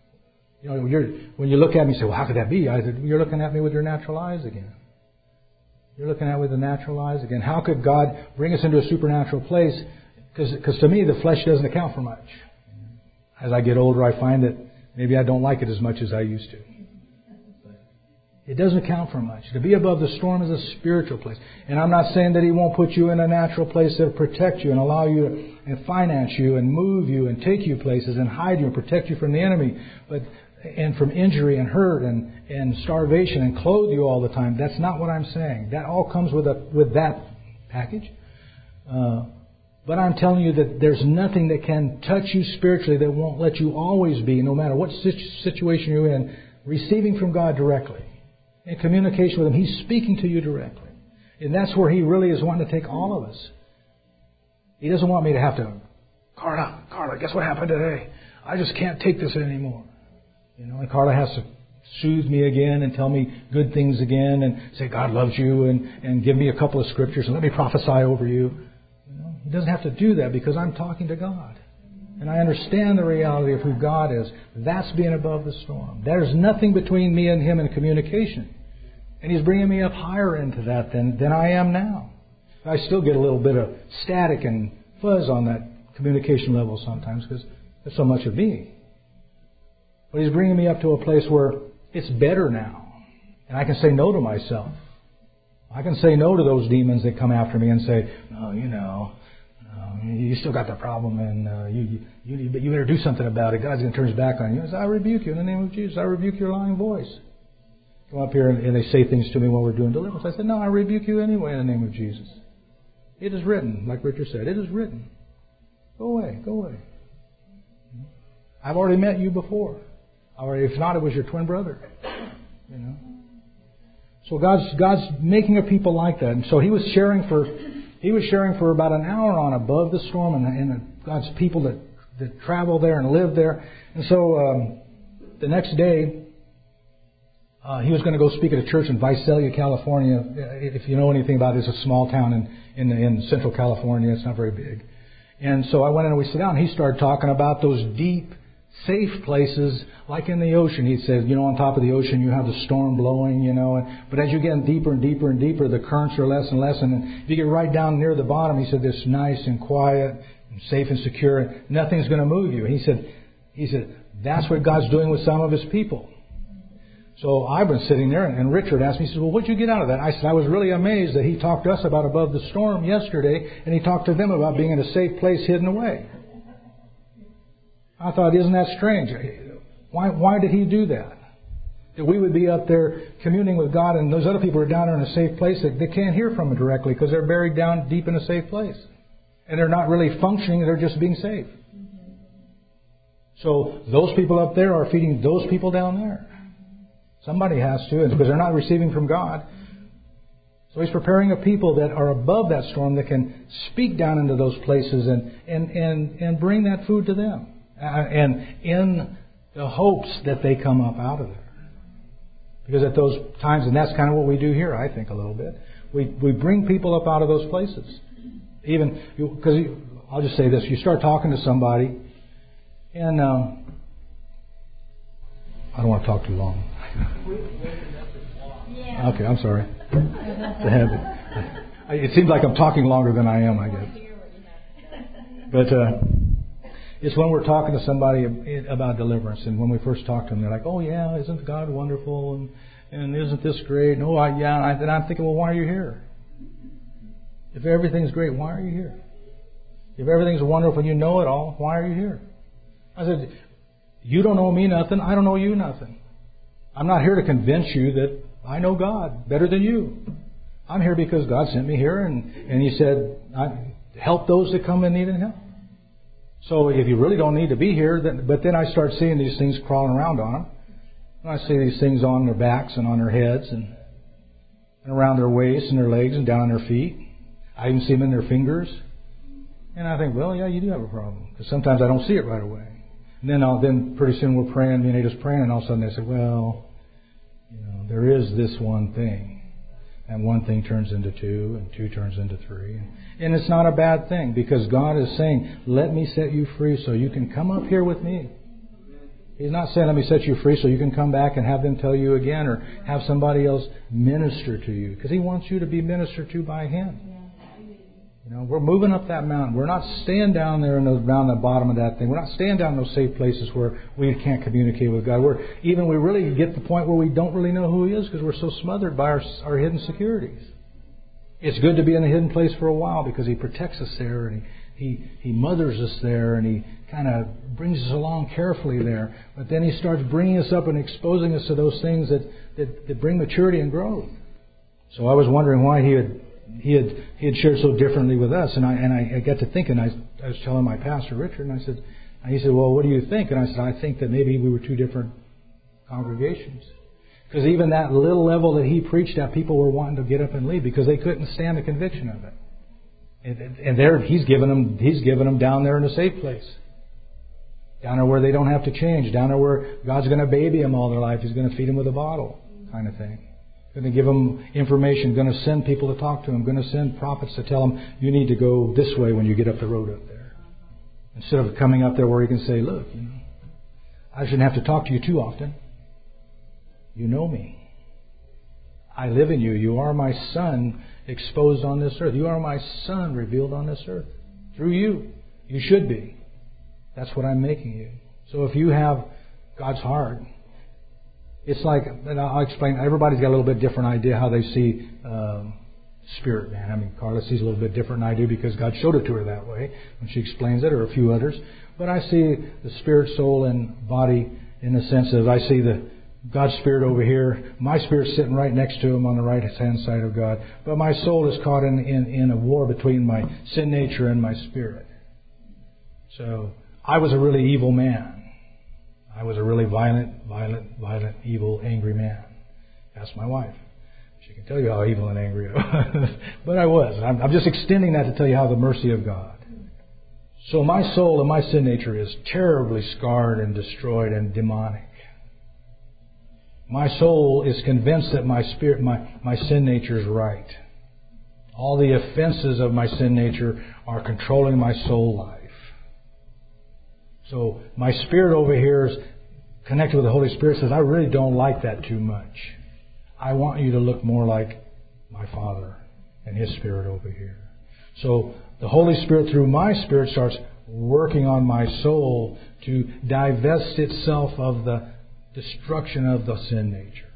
When you look at me, you say, well, how could that be? I said, you're looking at me with your natural eyes again. You're looking at it with the natural eyes again. How could God bring us into a supernatural place? Because to me, the flesh doesn't account for much. As I get older, I find that maybe I don't like it as much as I used to. It doesn't account for much. To be above the storm is a spiritual place. And I'm not saying that He won't put you in a natural place that will protect you and allow you and finance you and move you and take you places and hide you and protect you from the enemy, and from injury and hurt and starvation and clothe you all the time. That's not what I'm saying. That all comes with that package. But I'm telling you that there's nothing that can touch you spiritually that won't let you always be, no matter what situation you're in, receiving from God directly. In communication with Him, He's speaking to you directly. And that's where He really is wanting to take all of us. He doesn't want me to have to, Carla, guess what happened today? I just can't take this anymore. And Carla has to soothe me again and tell me good things again and say God loves you and give me a couple of scriptures and let me prophesy over you. He doesn't have to do that because I'm talking to God. And I understand the reality of who God is. That's being above the storm. There's nothing between me and Him in communication. And He's bringing me up higher into that than I am now. I still get a little bit of static and fuzz on that communication level sometimes because there's so much of me. But He's bringing me up to a place where it's better now. And I can say no to myself. I can say no to those demons that come after me and say, you still got that problem and you better do something about it. God's going to turn His back on you. I say, I rebuke you in the name of Jesus. I rebuke your lying voice. Come up here and they say things to me while we're doing deliverance. I said, no, I rebuke you anyway in the name of Jesus. It is written, like Richard said, it is written. Go away, go away. I've already met you before. If not, it was your twin brother. So God's making a people like that. And so He was sharing for about an hour on above the storm and God's people that travel there and live there. And so the next day, he was going to go speak at a church in Visalia, California. If you know anything about it, it's a small town in Central California. It's not very big. And so I went in and we sat down. He started talking about those deep, safe places like in the ocean. He said, on top of the ocean you have the storm blowing, but as you get deeper and deeper and deeper, the currents are less and less. And if you get right down near the bottom, he said, this nice and quiet and safe and secure, nothing's going to move you. And he said, that's what God's doing with some of His people. So I've been sitting there, and Richard asked me, he said, well, what'd you get out of that? I said, I was really amazed that he talked to us about above the storm yesterday, and he talked to them about being in a safe place hidden away. I thought, isn't that strange? Why did he do that? That we would be up there communing with God, and those other people are down there in a safe place that they can't hear from Him directly because they're buried down deep in a safe place. And they're not really functioning, they're just being safe. So those people up there are feeding those people down there. Somebody has to, because they're not receiving from God. So He's preparing a people that are above that storm that can speak down into those places and bring that food to them. And in the hopes that they come up out of there. Because at those times, and that's kind of what we do here, I think, a little bit. We bring people up out of those places. Even, because I'll just say this, you start talking to somebody, and I don't want to talk too long. Okay, I'm sorry. It's a habit. It seems like I'm talking longer than I am, I guess. But it's when we're talking to somebody about deliverance, and when we first talk to them, they're like, "Oh yeah, isn't God wonderful? And isn't this great?" And and I'm thinking, well, why are you here? If everything's great, why are you here? If everything's wonderful and you know it all, why are you here? I said, you don't owe me nothing. I don't owe you nothing. I'm not here to convince you that I know God better than you. I'm here because God sent me here, and He said, help those that come in need of help. So if you really don't need to be here, but then I start seeing these things crawling around on them. And I see these things on their backs and on their heads and around their waists and their legs and down their feet. I even see them in their fingers. And I think, well, yeah, you do have a problem. Because sometimes I don't see it right away. And then pretty soon we're praying, just praying, and all of a sudden they say, well, there is this one thing. And one thing turns into two, and two turns into three. And it's not a bad thing, because God is saying, let me set you free so you can come up here with me. He's not saying, let me set you free so you can come back and have them tell you again, or have somebody else minister to you. Because He wants you to be ministered to by Him. We're moving up that mountain. We're not staying down there down the bottom of that thing. We're not staying down in those safe places where we can't communicate with God. We really get to the point where we don't really know who He is because we're so smothered by our hidden securities. It's good to be in a hidden place for a while because He protects us there, and He mothers us there, and He kind of brings us along carefully there. But then He starts bringing us up and exposing us to those things that bring maturity and growth. So I was wondering why He had shared so differently with us, and I got to thinking. I was telling my pastor Richard, and he said, well, what do you think? And I said, I think that maybe we were two different congregations, because even that little level that he preached at, people were wanting to get up and leave because they couldn't stand the conviction of it. And there, he's given them down there in a safe place, down there where they don't have to change, down there where God's going to baby them all their life. He's going to feed them with a bottle, kind of thing. Going to give them information, going to send people to talk to them, going to send prophets to tell them, you need to go this way when you get up the road up there. Instead of coming up there where He can say, look, I shouldn't have to talk to you too often. You know me. I live in you. You are my Son exposed on this earth. You are my Son revealed on this earth. Through you. You should be. That's what I'm making you. So if you have God's heart, it's like, and I'll explain, everybody's got a little bit different idea how they see spirit, man. I mean, Carla sees a little bit different than I do because God showed it to her that way when she explains it, or a few others. But I see the spirit, soul, and body in the sense of I see the God's Spirit over here. My spirit's sitting right next to Him on the right-hand side of God. But my soul is caught in a war between my sin nature and my spirit. So I was a really evil man. I was a really violent, evil, angry man. Ask my wife. She can tell you how evil and angry I was. But I was. I'm just extending that to tell you how the mercy of God. So my soul and my sin nature is terribly scarred and destroyed and demonic. My soul is convinced that my spirit, my sin nature is right. All the offenses of my sin nature are controlling my soul life. So my spirit over here is connected with the Holy Spirit, says, I really don't like that too much. I want you to look more like my Father and His Spirit over here. So the Holy Spirit through my spirit starts working on my soul to divest itself of the destruction of the sin nature.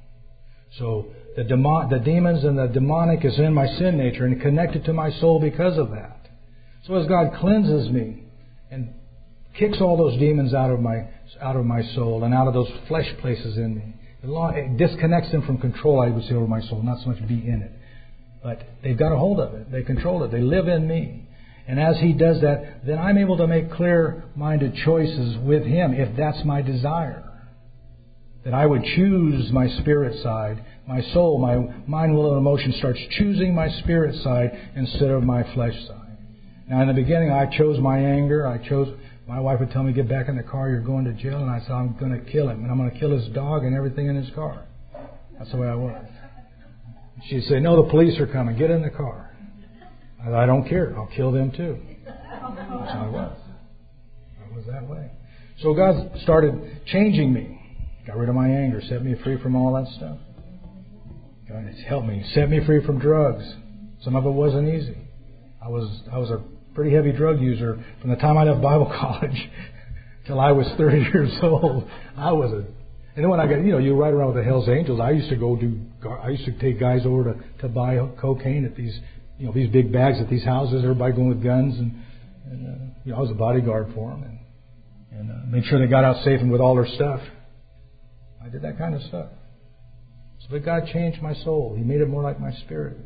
So the demons and the demonic is in my sin nature and connected to my soul because of that. So as God cleanses me and kicks all those demons out of my soul and out of those flesh places in me, it disconnects them from control, I would say, over my soul, not so much be in it. But they've got a hold of it. They control it. They live in me. And as He does that, then I'm able to make clear-minded choices with Him if that's my desire. That I would choose my spirit side, my soul, my mind, will, and emotion starts choosing my spirit side instead of my flesh side. Now in the beginning I chose my anger. My wife would tell me, get back in the car, you're going to jail. And I said, I'm going to kill him. And I'm going to kill his dog and everything in his car. That's the way I was. She'd say, no, the police are coming. Get in the car. I said, I don't care. I'll kill them too. That's how I was. I was that way. So God started changing me. Got rid of my anger. Set me free from all that stuff. God has helped me. Set me free from drugs. Some of it wasn't easy. I was a pretty heavy drug user from the time I left Bible college till I was 30 years old. And then when I got, you ride around with the Hells Angels. I used to take guys over to buy cocaine at these big bags at these houses. Everybody going with guns, and I was a bodyguard for them and made sure they got out safe and with all their stuff. I did that kind of stuff. So God changed my soul. He made it more like my spirit,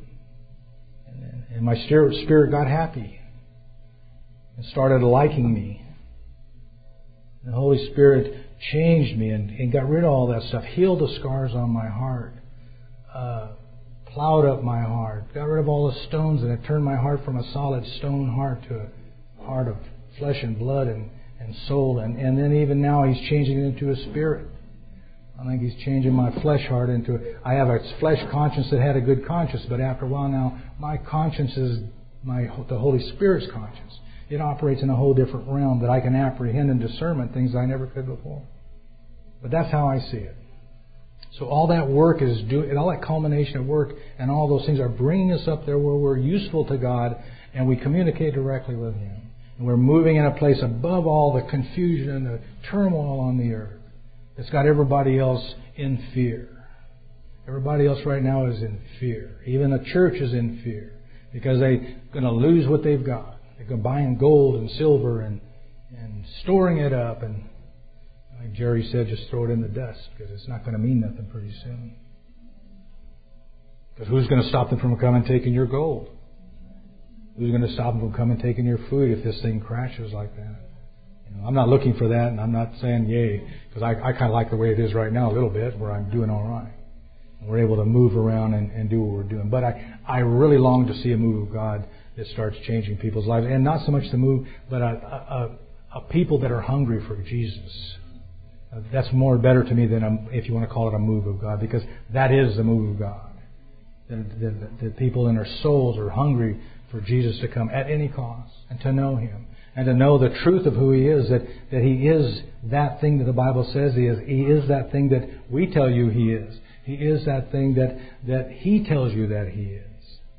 and my spirit got happy and started liking me. The Holy Spirit changed me and got rid of all that stuff, healed the scars on my heart, plowed up my heart, got rid of all the stones, and it turned my heart from a solid stone heart to a heart of flesh and blood and soul. And then even now He's changing it into a spirit. I think He's changing my flesh heart into I have a flesh conscience that had a good conscience, but after a while now, my conscience is the Holy Spirit's conscience. It operates in a whole different realm that I can apprehend and discern things I never could before. But that's how I see it. So all that work is doing, all that culmination of work and all those things are bringing us up there where we're useful to God and we communicate directly with Him. And we're moving in a place above all the confusion and the turmoil on the earth. It's got everybody else in fear. Everybody else right now is in fear. Even the church is in fear because they're going to lose what they've got. They're going to buying gold and silver and storing it up. And like Jerry said, just throw it in the dust because it's not going to mean nothing pretty soon. Because who's going to stop them from coming and taking your gold? Who's going to stop them from coming and taking your food if this thing crashes like that? I'm not looking for that, and I'm not saying yay, because I kind of like the way it is right now a little bit, where I'm doing all right. We're able to move around and do what we're doing. But I really long to see a move of God that starts changing people's lives. And not so much the move, but a people that are hungry for Jesus. That's more better to me than, if you want to call it a move of God, because that is the move of God. The people in their souls are hungry for Jesus to come at any cost and to know Him. And to know the truth of who He is, that He is that thing that the Bible says He is. He is that thing that we tell you He is. He is that thing that He tells you that He is.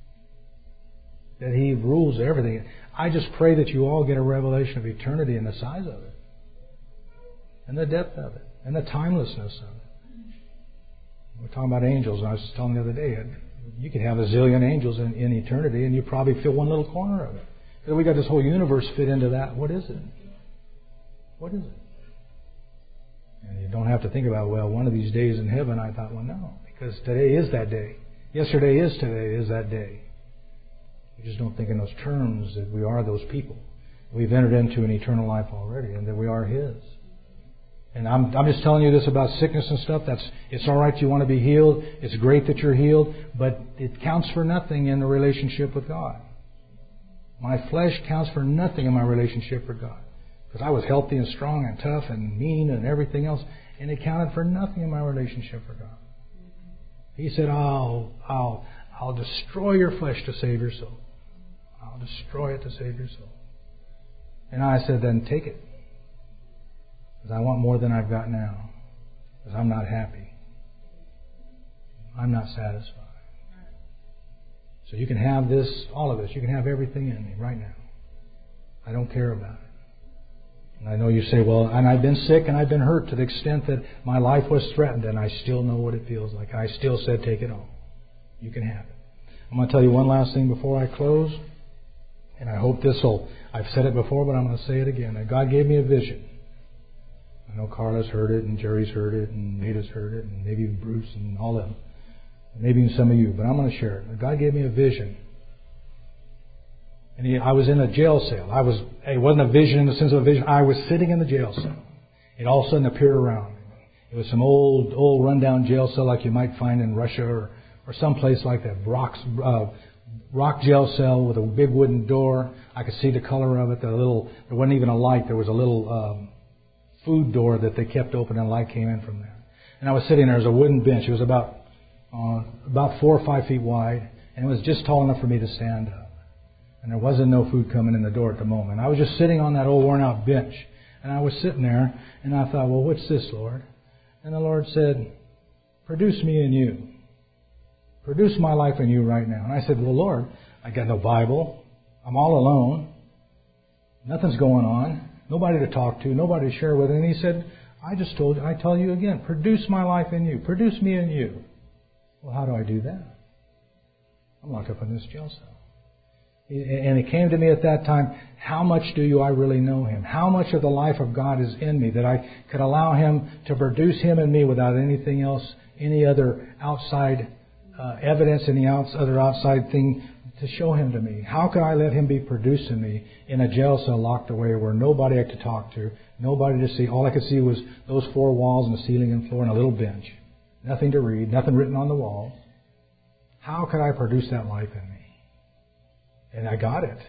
That He rules everything. I just pray that you all get a revelation of eternity and the size of it. And the depth of it. And the timelessness of it. We're talking about angels. And I was telling the other day, you could have a zillion angels in eternity and you probably fill one little corner of it. So we got this whole universe fit into that. What is it? What is it? And you don't have to think about, well, one of these days in heaven. I thought, well, no, because today is that day. Yesterday is today is that day. We just don't think in those terms that we are those people. We've entered into an eternal life already, and that we are His. And I'm just telling you this about sickness and stuff. It's all right. You want to be healed. It's great that you're healed, but it counts for nothing in the relationship with God. My flesh counts for nothing in my relationship with God. Because I was healthy and strong and tough and mean and everything else. And it counted for nothing in my relationship for God. He said, I'll destroy your flesh to save your soul. I'll destroy it to save your soul. And I said, then take it. Because I want more than I've got now. Because I'm not happy. I'm not satisfied. So you can have this, all of this. You can have everything in me right now. I don't care about it. And I know you say, well, and I've been sick and I've been hurt to the extent that my life was threatened, and I still know what it feels like. I still said, take it all. You can have it. I'm going to tell you one last thing before I close. And I hope I've said it before, but I'm going to say it again. That God gave me a vision. I know Carla's heard it, and Jerry's heard it, and Nada's heard it, and maybe Bruce and all of them. And maybe even some of you, but I'm going to share it. God gave me a vision. And I was in a jail cell. It wasn't a vision in the sense of a vision. I was sitting in the jail cell. It all of a sudden appeared around me. It was some old rundown jail cell like you might find in Russia or someplace like that. Rock jail cell with a big wooden door. I could see the color of it. There wasn't even a light. There was a little food door that they kept open, and light came in from there. And I was sitting there. There was a wooden bench. It was about 4 or 5 feet wide, and it was just tall enough for me to stand up. And there wasn't no food coming in the door at the moment. I was just sitting on that old worn out bench. And I was sitting there, and I thought, well, what's this, Lord? And the Lord said, produce me in you. Produce my life in you right now. And I said, well, Lord, I got no Bible. I'm all alone. Nothing's going on. Nobody to talk to. Nobody to share with. And He said, I tell you again, produce my life in you. Produce me in you. Well, how do I do that? I'm locked up in this jail cell. And it came to me at that time, how much do I really know Him? How much of the life of God is in me that I could allow Him to produce Him in me without anything else, any other outside evidence, any other outside thing to show Him to me? How could I let Him be produced in me in a jail cell locked away where nobody I could talk to, nobody to see? All I could see was those 4 walls and the ceiling and floor and a little bench. Nothing to read, nothing written on the walls. How could I produce that life in me? And I got it.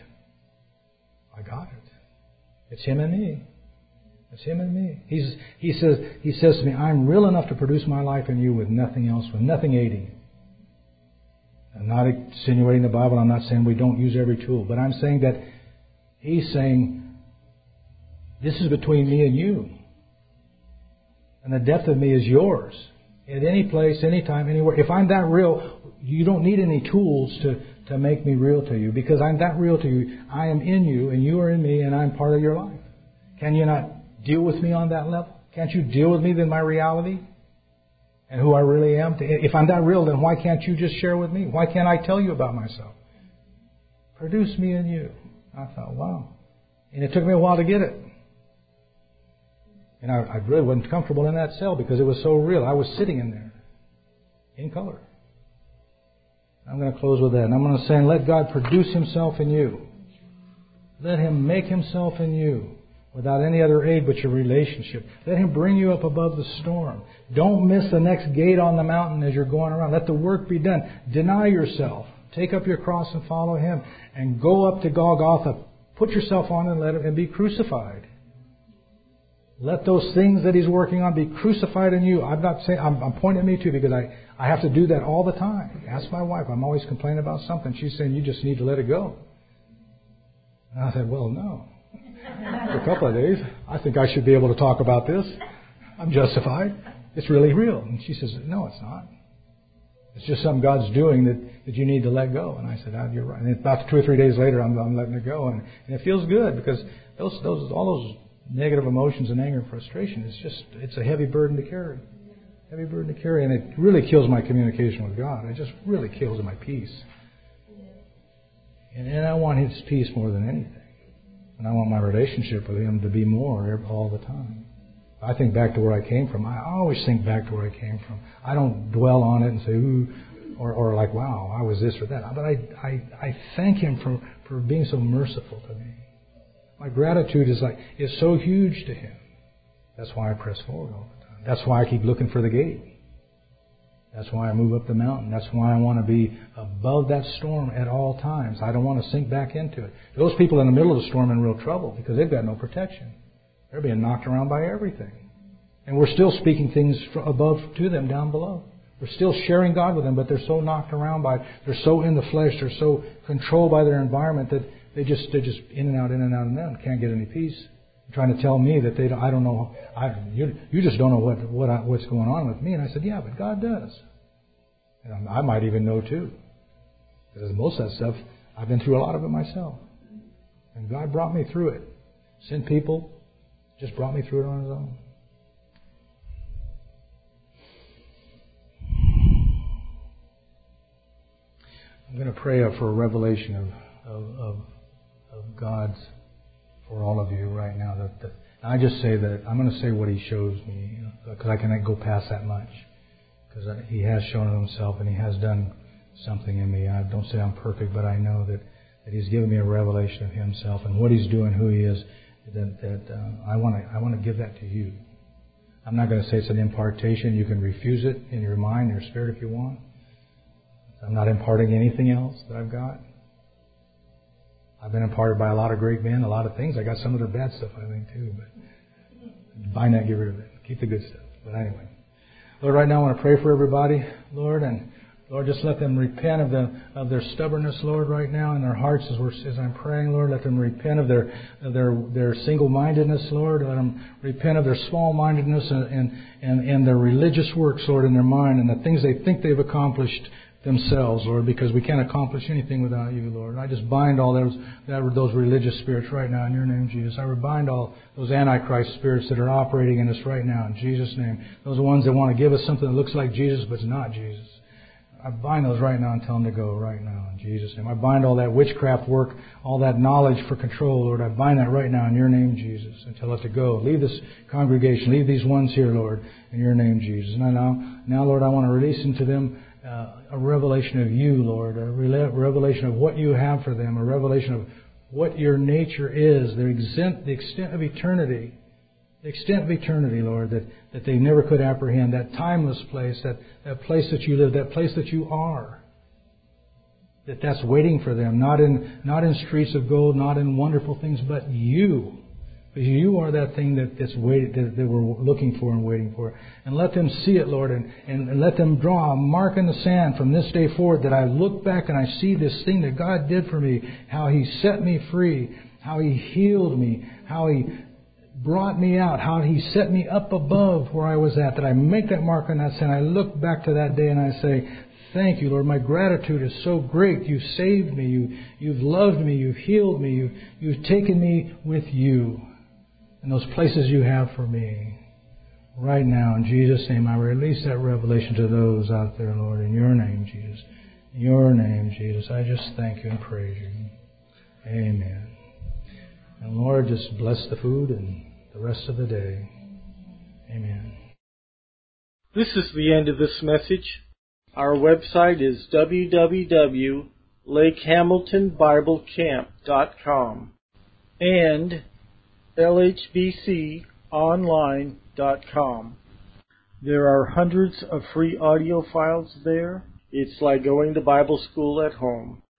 It's Him and me. It's Him and me. He says to me, I'm real enough to produce my life in you with nothing else, with nothing aiding. I'm not insinuating the Bible. I'm not saying we don't use every tool. But I'm saying that He's saying, this is between me and you. And the depth of me is yours. At any place, any time, anywhere. If I'm that real, you don't need any tools to make me real to you, because I'm that real to you. I am in you, and you are in me, and I'm part of your life. Can you not deal with me on that level? Can't you deal with me in my reality and who I really am? If I'm that real, then why can't you just share with me? Why can't I tell you about myself? Produce me in you. I thought, wow. And it took me a while to get it. And I really wasn't comfortable in that cell because it was so real. I was sitting in there in color. I'm going to close with that. And I'm going to say, let God produce Himself in you. Let Him make Himself in you without any other aid but your relationship. Let Him bring you up above the storm. Don't miss the next gate on the mountain as you're going around. Let the work be done. Deny yourself. Take up your cross and follow Him. And go up to Golgotha. Put yourself on and be crucified. Let those things that He's working on be crucified in you. I'm not saying, I'm pointing at me too, because I have to do that all the time. Ask my wife. I'm always complaining about something. She's saying, you just need to let it go. And I said, well, no. For a couple of days, I think I should be able to talk about this. I'm justified. It's really real. And she says, no, it's not. It's just something God's doing that you need to let go. And I said, you're right. And about 2 or 3 days later, I'm letting it go. And it feels good, because all those negative emotions and anger and frustration, it's a heavy burden to carry. Heavy burden to carry. And it really kills my communication with God. It just really kills my peace. And I want His peace more than anything. And I want my relationship with Him to be more all the time. I think back to where I came from. I always think back to where I came from. I don't dwell on it and say, ooh, or like, wow, I was this or that. But I thank Him for being so merciful to me. My gratitude is so huge to Him. That's why I press forward all the time. That's why I keep looking for the gate. That's why I move up the mountain. That's why I want to be above that storm at all times. I don't want to sink back into it. Those people in the middle of the storm are in real trouble because they've got no protection. They're being knocked around by everything. And we're still speaking things above to them down below. We're still sharing God with them, but they're so knocked around by, they're so in the flesh, they're so controlled by their environment that they're just in and out, and can't get any peace. They're trying to tell me that I don't know, you just don't know what's going on with me. And I said, yeah, but God does. And I might even know too. Because most of that stuff, I've been through a lot of it myself. And God brought me through it. Sent people, just brought me through it on His own. I'm going to pray for a revelation of God's for all of you right now. That I just say that I'm going to say what He shows me, because I cannot go past that much. Because He has shown Himself and He has done something in me. I don't say I'm perfect, but I know that He's given me a revelation of Himself and what He's doing, who He is. I want to give that to you. I'm not going to say it's an impartation. You can refuse it in your mind, your spirit, if you want. I'm not imparting anything else that I've got. I've been imparted by a lot of great men, a lot of things. I got some of their bad stuff, I think, too. But bind that, get rid of it. Keep the good stuff. But anyway. Lord, right now I want to pray for everybody, Lord, and Lord, just let them repent of their stubbornness, Lord, right now in their hearts as I'm praying, Lord. Let them repent of their single-mindedness, Lord. Let them repent of their small-mindedness and their religious works, Lord, in their mind and the things they think they've accomplished themselves, Lord, because we can't accomplish anything without You, Lord. I just bind all those religious spirits right now in Your name, Jesus. I bind all those antichrist spirits that are operating in us right now in Jesus' name. Those ones that want to give us something that looks like Jesus but it's not Jesus. I bind those right now and tell them to go right now in Jesus' name. I bind all that witchcraft work, all that knowledge for control, Lord. I bind that right now in Your name, Jesus, and tell it to go. Leave this congregation. Leave these ones here, Lord, in Your name, Jesus. Now, Lord, I want to release into them a revelation of You, Lord, a revelation of what You have for them, a revelation of what Your nature is, the extent of eternity. The extent of eternity, Lord, that they never could apprehend, that timeless place, that place that You live, that place that You are. That's waiting for them, not in streets of gold, not in wonderful things, but You. Because You are that thing that's waited, that we're looking for and waiting for. And let them see it, Lord, and let them draw a mark in the sand from this day forward, that I look back and I see this thing that God did for me, how He set me free, how He healed me, how He brought me out, how He set me up above where I was at, that I make that mark on that sand. I look back to that day and I say, thank You, Lord. My gratitude is so great. You've saved me. You've loved me. You've healed me. You've taken me with You in those places You have for me. Right now, in Jesus' name, I release that revelation to those out there, Lord, in Your name, Jesus. In Your name, Jesus. I just thank You and praise You. Amen. And Lord, just bless the food and the rest of the day. Amen.
This is the end of this message. Our website is www.lakehamiltonbiblecamp.com and lhbconline.com. There are hundreds of free audio files there. It's like going to Bible school at home.